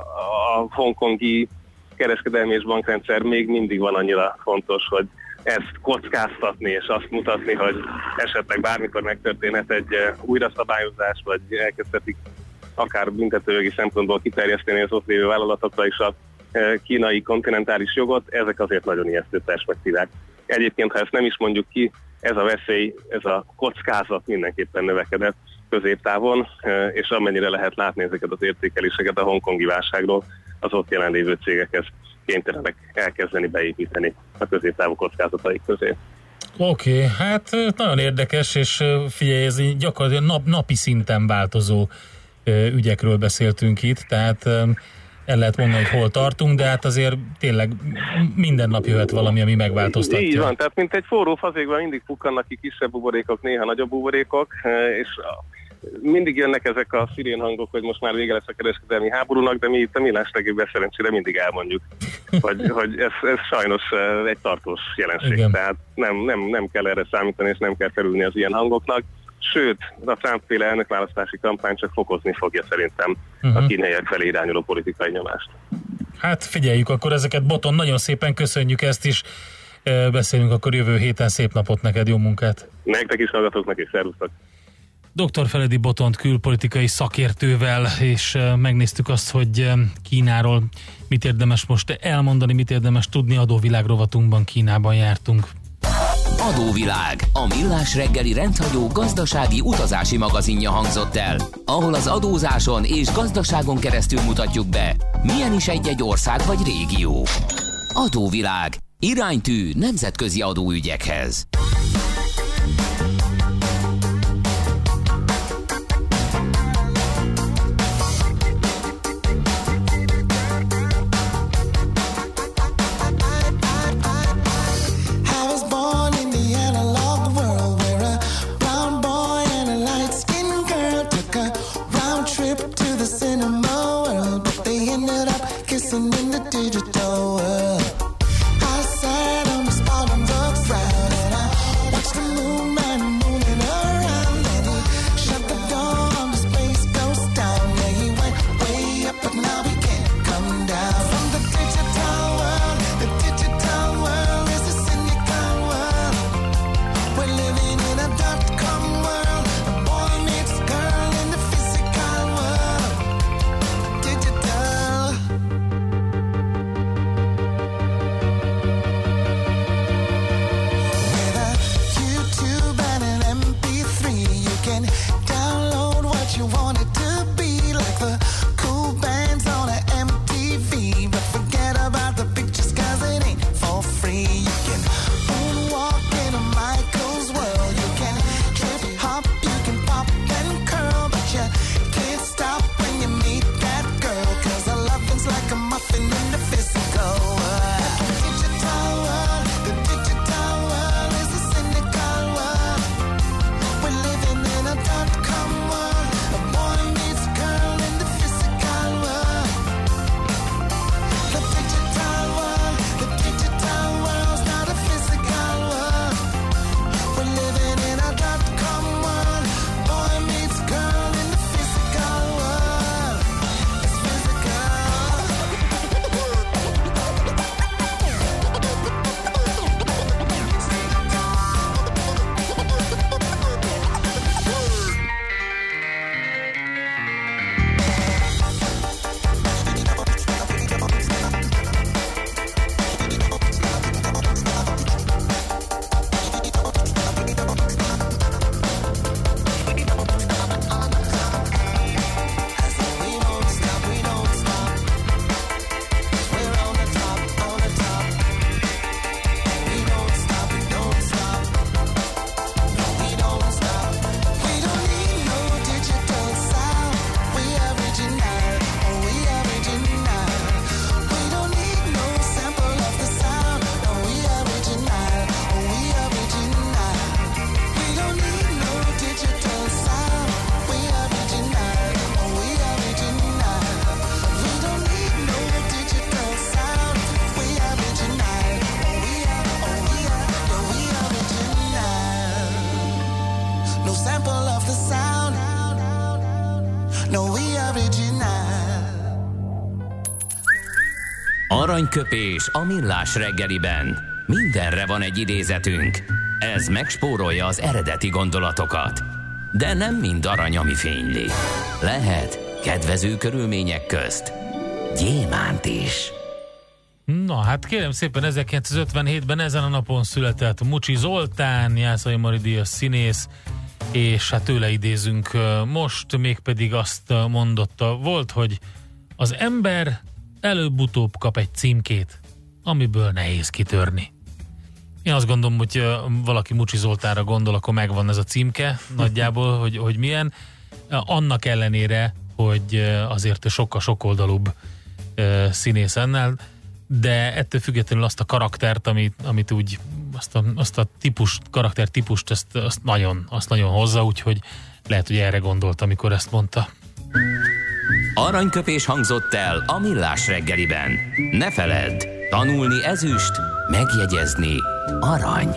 a hongkongi kereskedelmi és bankrendszer még mindig van annyira fontos, hogy ezt kockáztatni és azt mutatni, hogy esetleg bármikor megtörténhet egy eh, újraszabályozás, vagy elkezdhetik akár büntetőjogi szempontból kiterjeszteni az ott lévő vállalatokra is a kínai kontinentális jogot, ezek azért nagyon ijesztő perspektívák. Egyébként, ha ezt nem is mondjuk ki, ez a veszély, ez a kockázat mindenképpen növekedett középtávon, és amennyire lehet látni ezeket az értékeléseket a hongkongi válságról, az ott jelenlévő cégekhez kénytelenek elkezdeni beépíteni a középtávú kockázataik közé. Oké, okay, hát nagyon érdekes, és figyelj, ez így gyakorlatilag nap, napi szinten változó ügyekről beszéltünk itt, tehát el lehet mondani, hogy hol tartunk, de hát azért tényleg minden nap jöhet valami, ami megváltoztatja. Így van, tehát mint egy forró fazékban mindig pukkannak ki kisebb buborékok, néha nagyobb buborékok, és mindig jönnek ezek a szirén hangok, hogy most már vége lesz a kereskedelmi háborúnak, de mi itt a Millás reggeliben szerencsére mindig elmondjuk, hogy, hogy ez, ez sajnos egy tartós jelenség. Igen. Tehát nem, nem, nem kell erre számítani, és nem kell felülni az ilyen hangoknak. Sőt, a Trump-féle elnökválasztási kampány csak fokozni fogja szerintem uh-huh. a kínaiak felé irányuló politikai nyomást. Hát figyeljük akkor ezeket, Boton, nagyon szépen köszönjük ezt is. Beszélünk akkor jövő héten, szép napot neked, jó munkát! Nektek is, hallgatóknak is, szervusztok! doktor Feledi Botont külpolitikai szakértővel, és megnéztük azt, hogy Kínáról mit érdemes most elmondani, mit érdemes tudni. Adóvilág rovatunkban Kínában jártunk. Adóvilág, a millás reggeli rendhagyó gazdasági utazási magazinja hangzott el, ahol az adózáson és gazdaságon keresztül mutatjuk be, milyen is egy-egy ország vagy régió. Adóvilág, iránytű nemzetközi adóügyekhez. Aranyköpés a millás reggeliben. Mindenre van egy idézetünk. Ez megspórolja az eredeti gondolatokat. De nem mind arany, ami fényli. Lehet kedvező körülmények közt gyémánt is. Na hát kérem szépen, ezerkilencszázötvenhétben ezen a napon született Mucsi Zoltán, Jászai Mari díjas színész, és hát tőle idézünk most, mégpedig azt mondotta, volt, hogy az ember előbb-utóbb kap egy címkét, amiből nehéz kitörni. Én azt gondolom, hogy valaki Mucsi Zoltánra gondol, akkor megvan ez a címke nagyjából, hogy, hogy milyen. Annak ellenére, hogy azért sokkal sokoldalúbb színész ennél, de ettől függetlenül azt a karaktert, amit, amit úgy, azt a, azt a típus, karaktertípust, azt, azt, nagyon, azt nagyon hozza, úgyhogy lehet, hogy erre gondolt, amikor ezt mondta. Aranyköpés hangzott el a millás reggeliben. Ne feledd, tanulni ezüst, megjegyezni arany.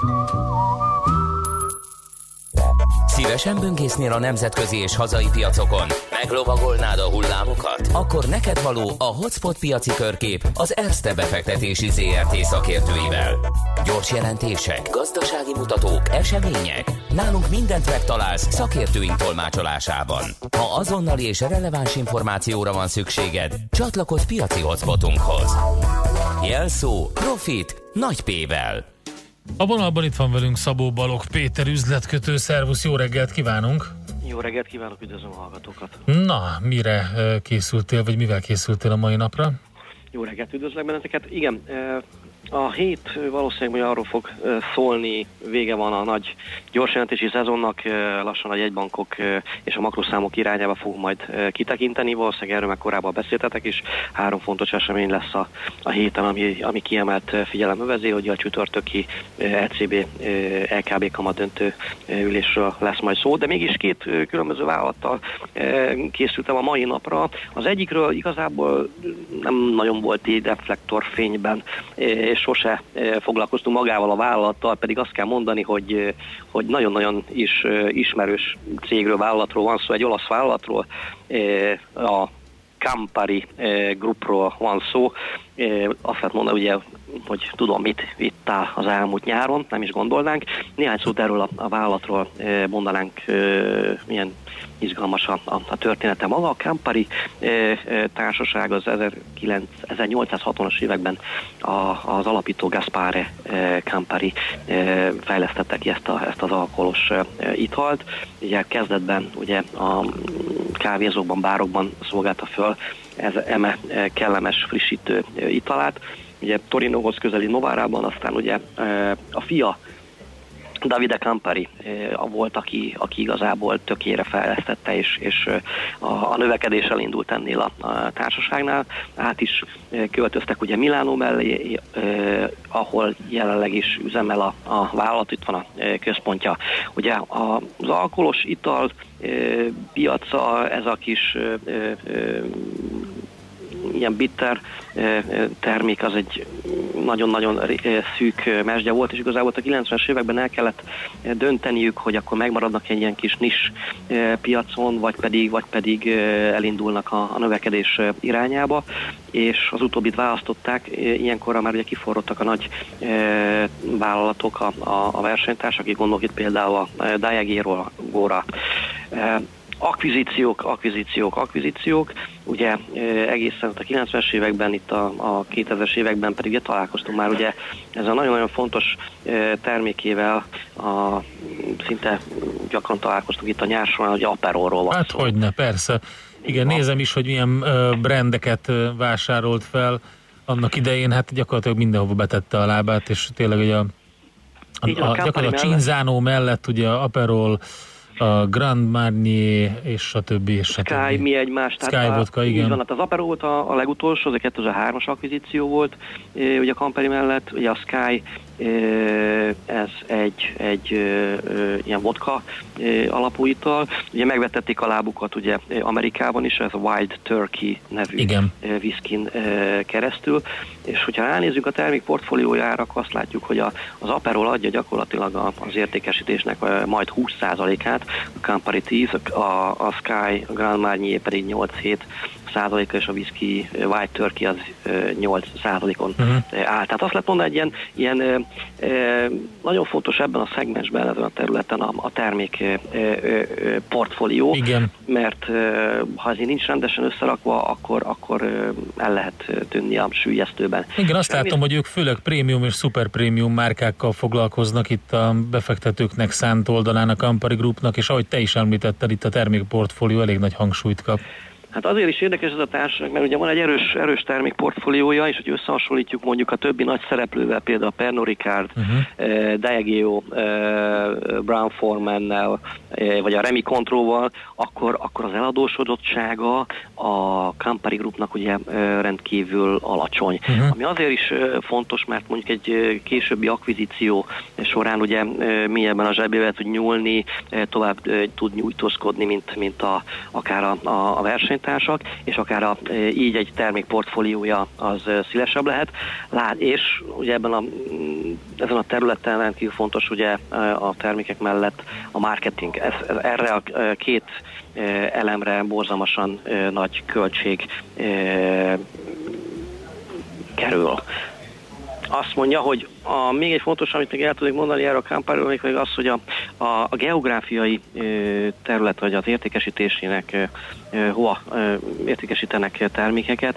Szívesen böngésznél a nemzetközi és hazai piacokon? Meglovagolnád a hullámokat? Akkor neked való a Hotspot piaci körkép az Erste befektetési zé er té szakértőivel. Gyors jelentések, gazdasági mutatók, események. Nálunk mindent megtalálsz szakértőink tolmácsolásában. Ha azonnali és releváns információra van szükséged, csatlakozz piaci hotspotunkhoz. Jelszó Profit nagy P-vel. A vonalban itt van velünk Szabó Balogh Péter, üzletkötő. Szervusz, jó reggelt kívánunk! Jó reggelt kívánok, üdvözlöm a hallgatókat! Na, mire készültél, vagy mivel készültél a mai napra? Jó reggelt, üdvözlök benneteket! Igen, a hét valószínűleg arról fog szólni, vége van a nagy gyorsjelentési szezonnak, lassan a jegybankok és a makroszámok irányába fog majd kitekinteni, valószínűleg erről meg korábban beszéltetek is. Három fontos esemény lesz a, a héten, ami, ami kiemelt figyelem övezé, hogy a csütörtöki é cé bé é ká bé kamatdöntő ülésről lesz majd szó, de mégis két különböző vállalattal készültem a mai napra. Az egyikről igazából nem nagyon volt így reflektorfényben, és sose foglalkoztunk magával a vállalattal, pedig azt kell mondani, hogy, hogy nagyon-nagyon is ismerős cégről, vállalatról van szó, egy olasz vállalatról, a Campari Groupról van szó. Azt lehet mondani, ugye, hogy tudom, mit vittál az elmúlt nyáron, nem is gondolnánk. Néhány szót erről a, a vállalatról mondanánk, milyen izgalmas a, a, a története maga. A Campari e, e, társaság az ezernyolcszázhatvanas években a, az alapító Gaspare e, Campari e, fejlesztette ki ezt, a, ezt az alkoholos e, italt. Ugye kezdetben ugye a kávézókban, bárokban szolgálta föl ez eme e, kellemes frissítő e, italát. Ugye Torinohoz közeli Novárában, aztán ugye e, a fia Davide Campari volt, aki, aki igazából tökére fejlesztette, és, és a, a növekedés elindult ennél a, a társaságnál. Át is költöztek ugye Milánó mellé, eh, ahol jelenleg is üzemel a, a vállalat, itt van a központja. Ugye az alkoholos ital eh, piaca, ez a kis eh, eh, ilyen bitter termék, az egy nagyon-nagyon szűk mesdje volt, és igazából a kilencvenes években el kellett dönteniük, hogy akkor megmaradnak egy ilyen kis nis piacon, vagy pedig, vagy pedig elindulnak a, a növekedés irányába, és az utóbbit választották. Ilyenkorra már ugye kiforrottak a nagy vállalatok, a, a, a versenytársak, akik gondolok itt például a Diageo-ra. Akvizíciók, akvizíciók, akvizíciók, ugye egészen a kilencvenes években, itt a, a kétezres években pedig ugye találkoztunk már ugye ez a nagyon-nagyon fontos termékével, a, szinte gyakran találkoztunk itt a nyár során, hogy Aperolról van hát szó. Hogyne, persze. Igen, van. Nézem is, hogy milyen uh, brandeket uh, vásárolt fel annak idején, hát gyakorlatilag mindenhova betette a lábát, és tényleg ugye a, a, a, a, gyakorlatilag a Cinzano mellett ugye Aperol, a Grand Marnier, és a többi, és a Sky, többi. mi egymás. Sky vodka, igen. Van, hát az Aperol volt a, a legutolsó, az a kétezer-hármas akvizíció volt, e, ugye a Campari mellett, ugye a Sky, e, ez egy, egy e, ilyen vodka e, alapú ital. Ugye megvetették a lábukat ugye Amerikában is, ez a Wild Turkey nevű igen. whiskin e, keresztül, és hogyha ránézzük a termék portfóliójára, akkor azt látjuk, hogy a, az Aperol adja gyakorlatilag a, az értékesítésnek a, majd húsz százalékát, a Campari tíz, a, a Sky, a Grand Marnier pedig nyolc-hét százaléka, és a whisky White Turkey az nyolc százalékon uh-huh. áll. Tehát azt lehet mondani, egy ilyen, ilyen e, e, nagyon fontos ebben a szegmensben, ezen a területen a, a termék e, e, portfólió, igen. mert e, ha ez nincs rendesen összerakva, akkor, akkor el lehet tűnni a süllyesztőben. Igen, azt Semmi... látom, hogy ők főleg prémium és szuper prémium márkákkal foglalkoznak itt a befektetőknek szánt oldalán a Campari Groupnak, és ahogy te is említetted, itt a termékportfólió elég nagy hangsúlyt kap. Hát azért is érdekes ez a társaság, mert ugye van egy erős, erős termékportfóliója, és hogy összehasonlítjuk mondjuk a többi nagy szereplővel, például a Pernod Ricard, uh-huh. eh, Diageo, eh, Brown-Formannel, eh, vagy a Remy Cointreauval, akkor, akkor az eladósodottsága a Campari Groupnak ugye eh, rendkívül alacsony. Uh-huh. Ami azért is eh, fontos, mert mondjuk egy eh, későbbi akvizíció során ugye eh, mélyebben a zsebébe tud nyúlni, eh, tovább eh, tud nyújtózkodni, mint, mint a, akár a, a, a verseny társak, és akár a, így egy termékportfóliója az szélesebb lehet. Lát, és ugye ebben a, ezen a területen rendkívül fontos ugye a termékek mellett a marketing. Ez, ez, erre a két elemre borzalmasan nagy költség kerül. Azt mondja, hogy a, még egy fontos, amit még el tudnék mondani erre a Campariról, még az, hogy a, a, a geográfiai ö, terület, vagy az értékesítésének ö, hova ö, értékesítenek termékeket,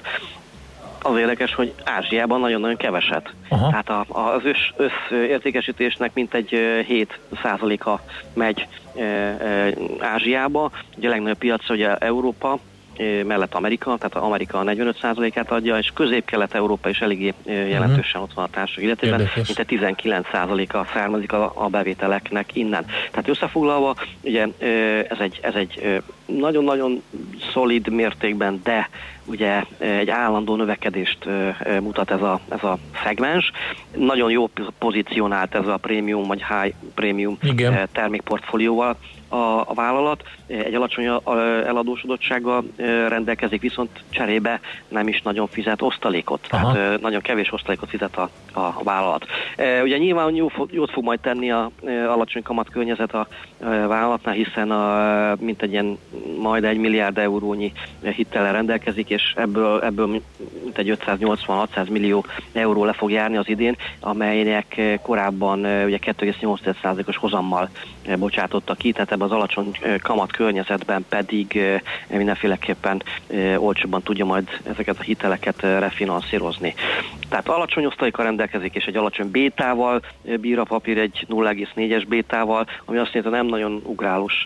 az érdekes, hogy Ázsiában nagyon-nagyon keveset. Aha. Tehát a, az össz, összértékesítésnek mintegy hét százaléka megy ö, ö, Ázsiába. Ugye a legnagyobb piac ugye Európa, mellett Amerika, tehát Amerika a negyvenöt százalékát adja, és Közép-Kelet-Európa is eléggé jelentősen uh-huh. ott van a társaság illetében, mint a tizenkilenc százaléka származik a, a bevételeknek innen. Tehát összefoglalva, ugye ez egy, ez egy nagyon-nagyon szolid mértékben, de ugye egy állandó növekedést mutat ez a, ez a szegmens. Nagyon jó pozícionált ez a prémium vagy high prémium termékportfólióval a, a vállalat. Egy alacsony eladósodottsággal rendelkezik, viszont cserébe nem is nagyon fizet osztalékot. Aha. Tehát nagyon kevés osztalékot fizet a, a vállalat. Ugye nyilván jó, jót fog majd tenni a alacsony kamat környezet a vállalatnál, hiszen a, mint egy ilyen majd egy milliárd eurónyi hittellel rendelkezik, és ebből, ebből mint egy ötszáznyolcvan-hatszáz millió euró le fog járni az idén, amelynek korábban ugye kettő egész nyolc százalékos hozammal bocsátotta ki, tehát ebben az alacsony kamat környezetben pedig mindenféleképpen olcsóbban tudja majd ezeket a hiteleket refinanszírozni. Tehát alacsony osztalékkal rendelkezik, és egy alacsony bétával bír a papír, egy nulla egész négyes bétával, ami azt jelenti, hogy nem nagyon ugrálós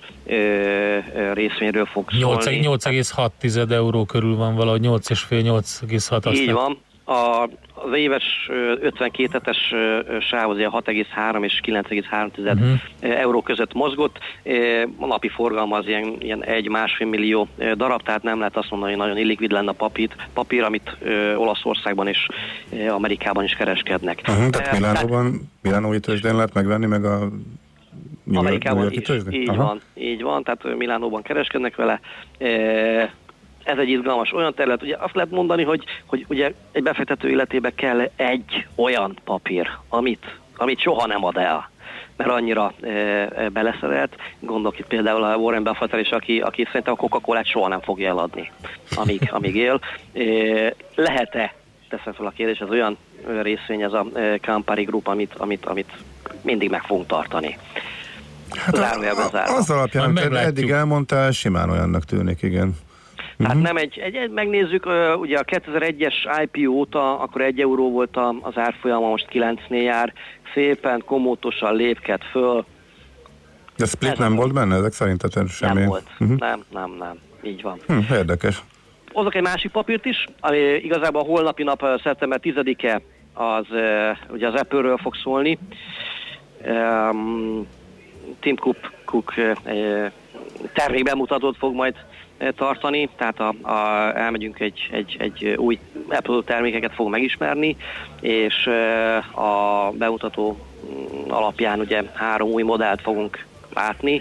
részvényről fog szólni. nyolc egész hat euró körül van valahogy, nyolc egész öt nyolc egész hat. Így van. A, az éves ötvenkét hetes sáv az hat egész három és kilenc egész három uh-huh. euró között mozgott. A napi forgalma az ilyen, ilyen egy-másfél millió darab, tehát nem lehet azt mondani, hogy nagyon illikvid lenne a papír, papír amit ö, Olaszországban és ö, Amerikában is kereskednek. Uh-huh, tehát Milánóban, Milánói tőzsdén lehet megvenni, meg a New Amerikában is. Így Aha. van, így van, tehát Milánóban kereskednek vele. E, Ez egy izgalmas olyan terület, ugye azt lehet mondani, hogy, hogy ugye egy befektető életébe kell egy olyan papír, amit, amit soha nem ad el, mert annyira e, e, beleszerelt. Gondolok itt például a Warren Buffett is, aki, aki szerintem a Coca-Colát soha nem fogja eladni, amíg, amíg él. E, lehet-e, teszem fel a kérdés, ez olyan részvény, ez a Campari Group, amit, amit, amit mindig meg fogunk tartani. Hát a, az alapján, amit eddig elmondtál, simán olyannak tűnik, igen. Hát uh-huh. nem egy, egy, egy, megnézzük, uh, ugye a kétezer-egyes I P O óta, akkor egy euró volt a, az árfolyama, most kilencnél jár, szépen, komótosan lépked föl. De split Ez nem volt benne, ezek szerinted semmi? Nem volt, uh-huh. nem, nem, nem, így van. Hm, érdekes. Hozok egy másik papírt is, ami igazából a holnapi nap, szeptember tizedike, az uh, ugye az Apple-ről fog szólni. Um, Tim Cook, Cook uh, termékbemutatót fog majd tartani, tehát a, a, elmegyünk egy, egy, egy új Apple termékeket fog megismerni, és a bemutató alapján ugye három új modellt fogunk látni.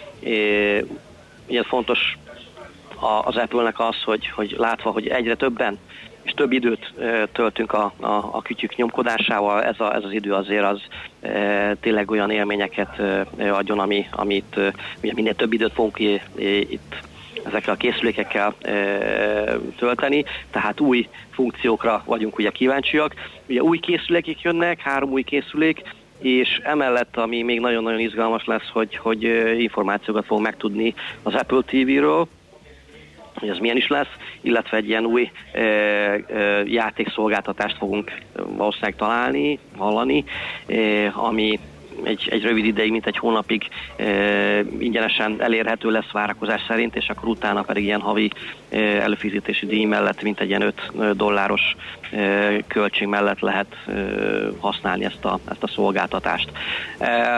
Ugye fontos az Apple-nek az, hogy, hogy látva, hogy egyre többen és több időt töltünk a, a, a kütyük nyomkodásával, ez, a, ez az idő azért az e, tényleg olyan élményeket e, adjon, ami, amit e, ugye minél több időt fogunk e, itt ezekkel a készülékekkel e, tölteni, tehát új funkciókra vagyunk ugye kíváncsiak. Ugye új készülékek jönnek, három új készülék, és emellett, ami még nagyon-nagyon izgalmas lesz, hogy, hogy információkat fogunk megtudni az Apple té véről, hogy ez milyen is lesz, illetve egy ilyen új e, e, játékszolgáltatást fogunk valószínűleg találni, hallani, e, ami egy, egy rövid ideig, mint egy hónapig e, ingyenesen elérhető lesz várakozás szerint, és akkor utána pedig ilyen havi e, előfizetési díj mellett, mint egy ilyen öt dolláros e, költség mellett lehet e, használni ezt a, ezt a szolgáltatást. E,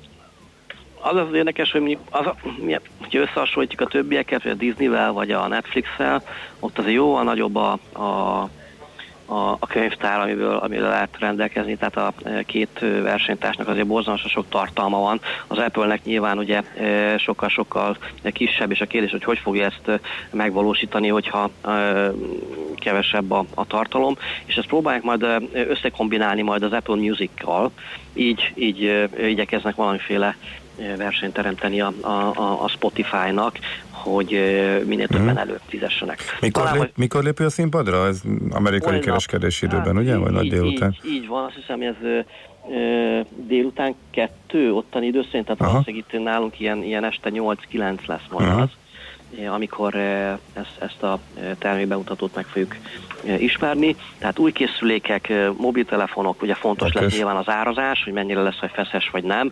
Az az érdekes, hogy az, ha összehasonlítjuk a többieket, vagy a Disney-vel, vagy a Netflix-el, ott azért jóval nagyobb a, a, a, a könyvtár, amiből, amiből lehet rendelkezni, tehát a két versenytársnak azért borzalmasan sok tartalma van. Az Apple-nek nyilván ugye sokkal-sokkal kisebb, és a kérdés, hogy hogy fogja ezt megvalósítani, hogyha kevesebb a, a tartalom, és ezt próbálják majd összekombinálni majd az Apple Music-kal, így, így igyekeznek valamiféle versenyt teremteni a, a, a Spotify-nak, hogy minél többen hmm. előbb fizessenek. Mikor, Talán, lép, hogy... mikor lépő a színpadra? Ez amerikai kereskedési időben, hát, ugye? Vagy nagy délután? Így, így van, azt hiszem, hogy ez ö, délután kettő ottani időszerint, tehát valószínűleg itt nálunk ilyen, ilyen este nyolc-kilenc lesz majd Aha. az, amikor ezt, ezt a termékbemutatót meg fogjuk ismerni. Tehát új készülékek, mobiltelefonok, ugye fontos okay. lesz nyilván az árazás, hogy mennyire lesz, hogy feszes vagy nem.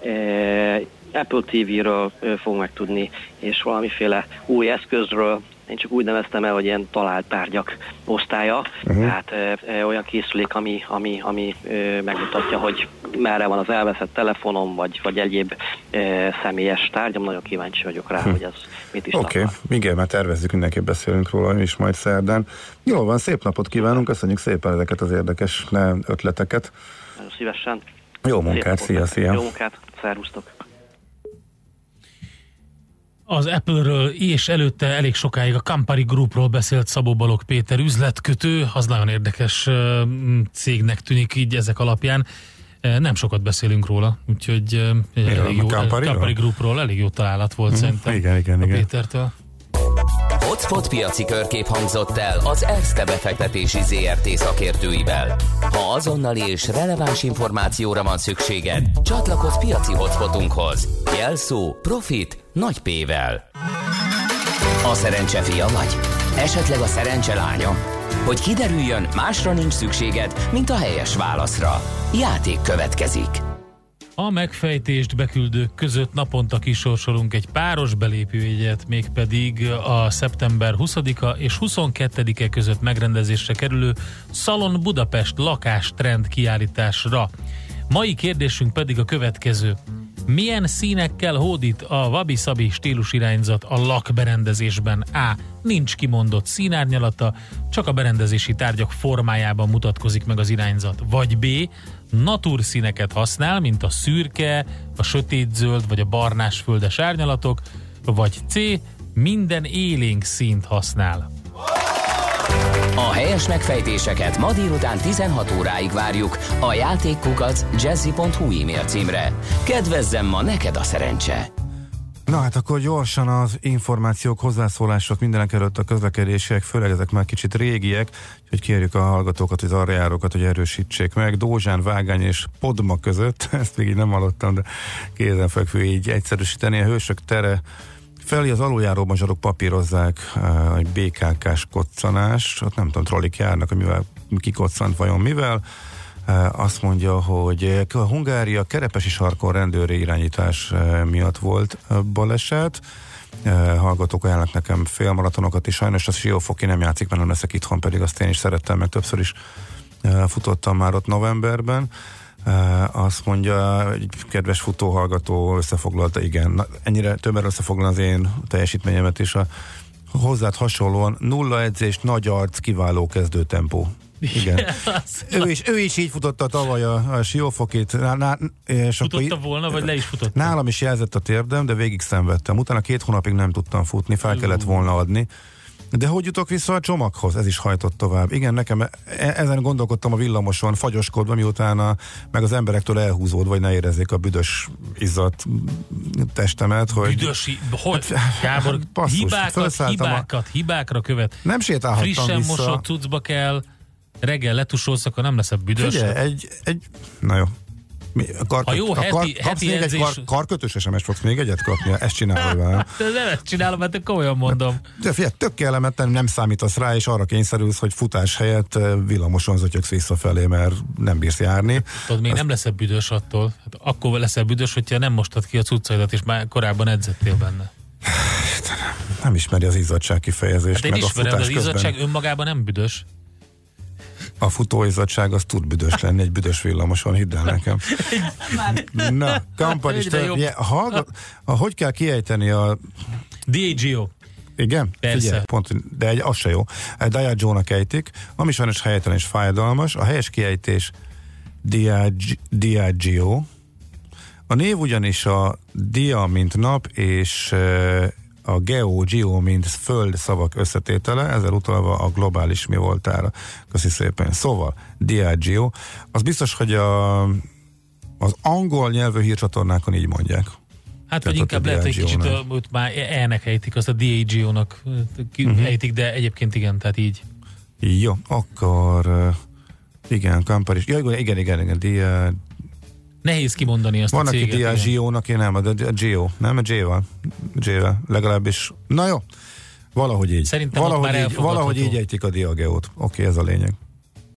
Apple té véről fogunk megtudni, és valamiféle új eszközről, én csak úgy neveztem el, hogy ilyen talált tárgyak osztálya, uh-huh. tehát e, olyan készülék, ami, ami, ami e, megmutatja, hogy merre van az elveszett telefonom, vagy, vagy egyéb e, személyes tárgyam. Nagyon kíváncsi vagyok rá, hm. hogy ez mit is Oké, okay. igen, mert tervezzük, mindenképp beszélünk róla is majd szerdán. Jól van, szép napot kívánunk, köszönjük szépen ezeket az érdekes ötleteket. Nagyon szívesen. Jó munkát, szia, szia. Jó munkát, szervusztok. Az Apple-ről és előtte elég sokáig a Campari Groupról beszélt Szabó Balogh Péter üzletkötő, az nagyon érdekes cégnek tűnik így ezek alapján. Nem sokat beszélünk róla, úgyhogy elég jó, Campari, Campari Groupról elég jó találat volt mm, szerintem igen, igen, a igen. Pétertől. Hotspot piaci körkép hangzott el az Erste befektetési zé er té szakértőivel. Ha azonnali és releváns információra van szükséged, csatlakozz piaci hotspotunkhoz. Jelszó Profit nagy P-vel. A szerencse fia vagy? Esetleg a szerencse lánya? Hogy kiderüljön, másra nincs szükséged, mint a helyes válaszra. Játék következik. A megfejtést beküldők között naponta kisorsolunk egy páros belépőjegyet, mégpedig a szeptember huszadika és huszonkettedike között megrendezésre kerülő Salon Budapest lakástrend kiállításra. Mai kérdésünk pedig a következő. Milyen színekkel hódít a wabi-sabi stílusirányzat a lakberendezésben? A. Nincs kimondott színárnyalata, csak a berendezési tárgyak formájában mutatkozik meg az irányzat. Vagy B. Naturszíneket használ, mint a szürke, a sötétzöld vagy a barnás-földes árnyalatok. Vagy C. Minden élénk színt használ. A helyes megfejtéseket ma délután tizenhat óráig várjuk a játékkukac jazzy pont hu e-mail címre. Kedvezzem ma neked a szerencse! Na hát akkor gyorsan az információk, hozzászólások, mindenek előtt a közlekedések, főleg ezek már kicsit régiek, hogy kérjük a hallgatókat, az arrajárókat, hogy erősítsék meg. Dózsán, Vágány és Podma között, ezt még így nem hallottam, de kézenfekvő így egyszerűsíteni. A Hősök tere felé az aluljáróban zsarok papírozzák egy bé ká ká-s koccanás, ott nem tudom, trollik járnak, hogy mivel kikoccant vajon mivel. Azt mondja, hogy a Hungária Kerepesi sarkon rendőri irányítás miatt volt baleset. Hallgatók ajánlnak nekem félmaratonokat is, sajnos a Siófoki nem játszik, mert nem leszek itthon, pedig azt én is szerettem, meg többször is futottam már ott novemberben. Azt mondja, egy kedves futóhallgató összefoglalta, igen, na, ennyire többen összefoglalna az én teljesítményemet is, a hozzád hasonlóan nulla edzés, nagy arc, kiváló kezdőtempó. Igen. ő, is, ő is így futotta tavaly a, a Siófokit. Ná, ná, és futotta akkor, volna, vagy le is futotta? Nálam is jelzett a térdem, de végig szenvedtem. Utána két hónapig nem tudtam futni, fel kellett volna adni. De hogy jutok vissza a csomaghoz? Ez is hajtott tovább. Igen, nekem e- ezen gondolkodtam a villamoson, fagyoskodva, miután a, meg az emberektől elhúzódva, vagy ne érezzék a büdös izzadt testemet. Hogy... Büdös, hogy? Gábor, Basszus, hibákat, hibákat, a... hibákra követ. Nem sétálhattam Frissen vissza. mosott cuccba kell, reggel letusolsz, akkor nem lesz a büdös. Figyelj, egy, egy... Na jó. Mi, a kar, Ha jó a kar, heti- kapsz heti még egy edzés- kar, karkötős es em es fogsz még egyet kapni? Ezt csinálod vele. Nem ezt csinálom, mert te komolyan mondom. De figyelj, tök kellemetlen, nem számítasz rá, és arra kényszerülsz, hogy futás helyett eh, villamoson zötyögsz visszafelé, mert nem bírsz járni. Tudod, még Azt- nem leszel büdös attól. Hát akkor leszel büdös, hogyha nem mostad ki a cuccaidat, és már korábban edzettél benne. Nem ismeri az izzadság kifejezést, Hát én meg a ismerem, de futás az közben. izzadság önmagában nem büdös. A futóizzadság az tud büdös lenni egy büdös villamoson, hidd el nekem. Na, Kampar is, Egyre te, jobb. je, hallgat, a, hogy kell kiejteni a... Diageo. Igen? Persze. Figyelj, pont, de egy, az se jó. Diageo-nak ejtik, ami sajnos helytelen és fájdalmas. A helyes kiejtés Diag- Diageo. A név ugyanis a dia, mint nap, és e, a geo, geo, mint föld szavak összetétele, ezzel utalva a globális mi voltára. Köszi szépen. Szóval, Diageo. Az biztos, hogy a, az angol nyelvű hírcsatornákon így mondják. Hát Tehát vagy ott inkább a lehet, hogy kicsit Diageo-nál. ö, ott már E-nek ejtik, azt a Diageo-nak uh-huh. ejtik, de egyébként igen, tehát így. Jó, akkor uh, igen, Kampar is. Ja, igen, igen, igen, igen Dia, Nehéz kimondani azt van, a aki céget. igen. Diageo-nak, én nem, de a Geo, nem, a G-val. G-vel, legalábbis. Na jó, valahogy így. Szerintem ott valahogy már így, elfogadható. valahogy így ejtik a Diageo-t. Oké, okay, ez a lényeg.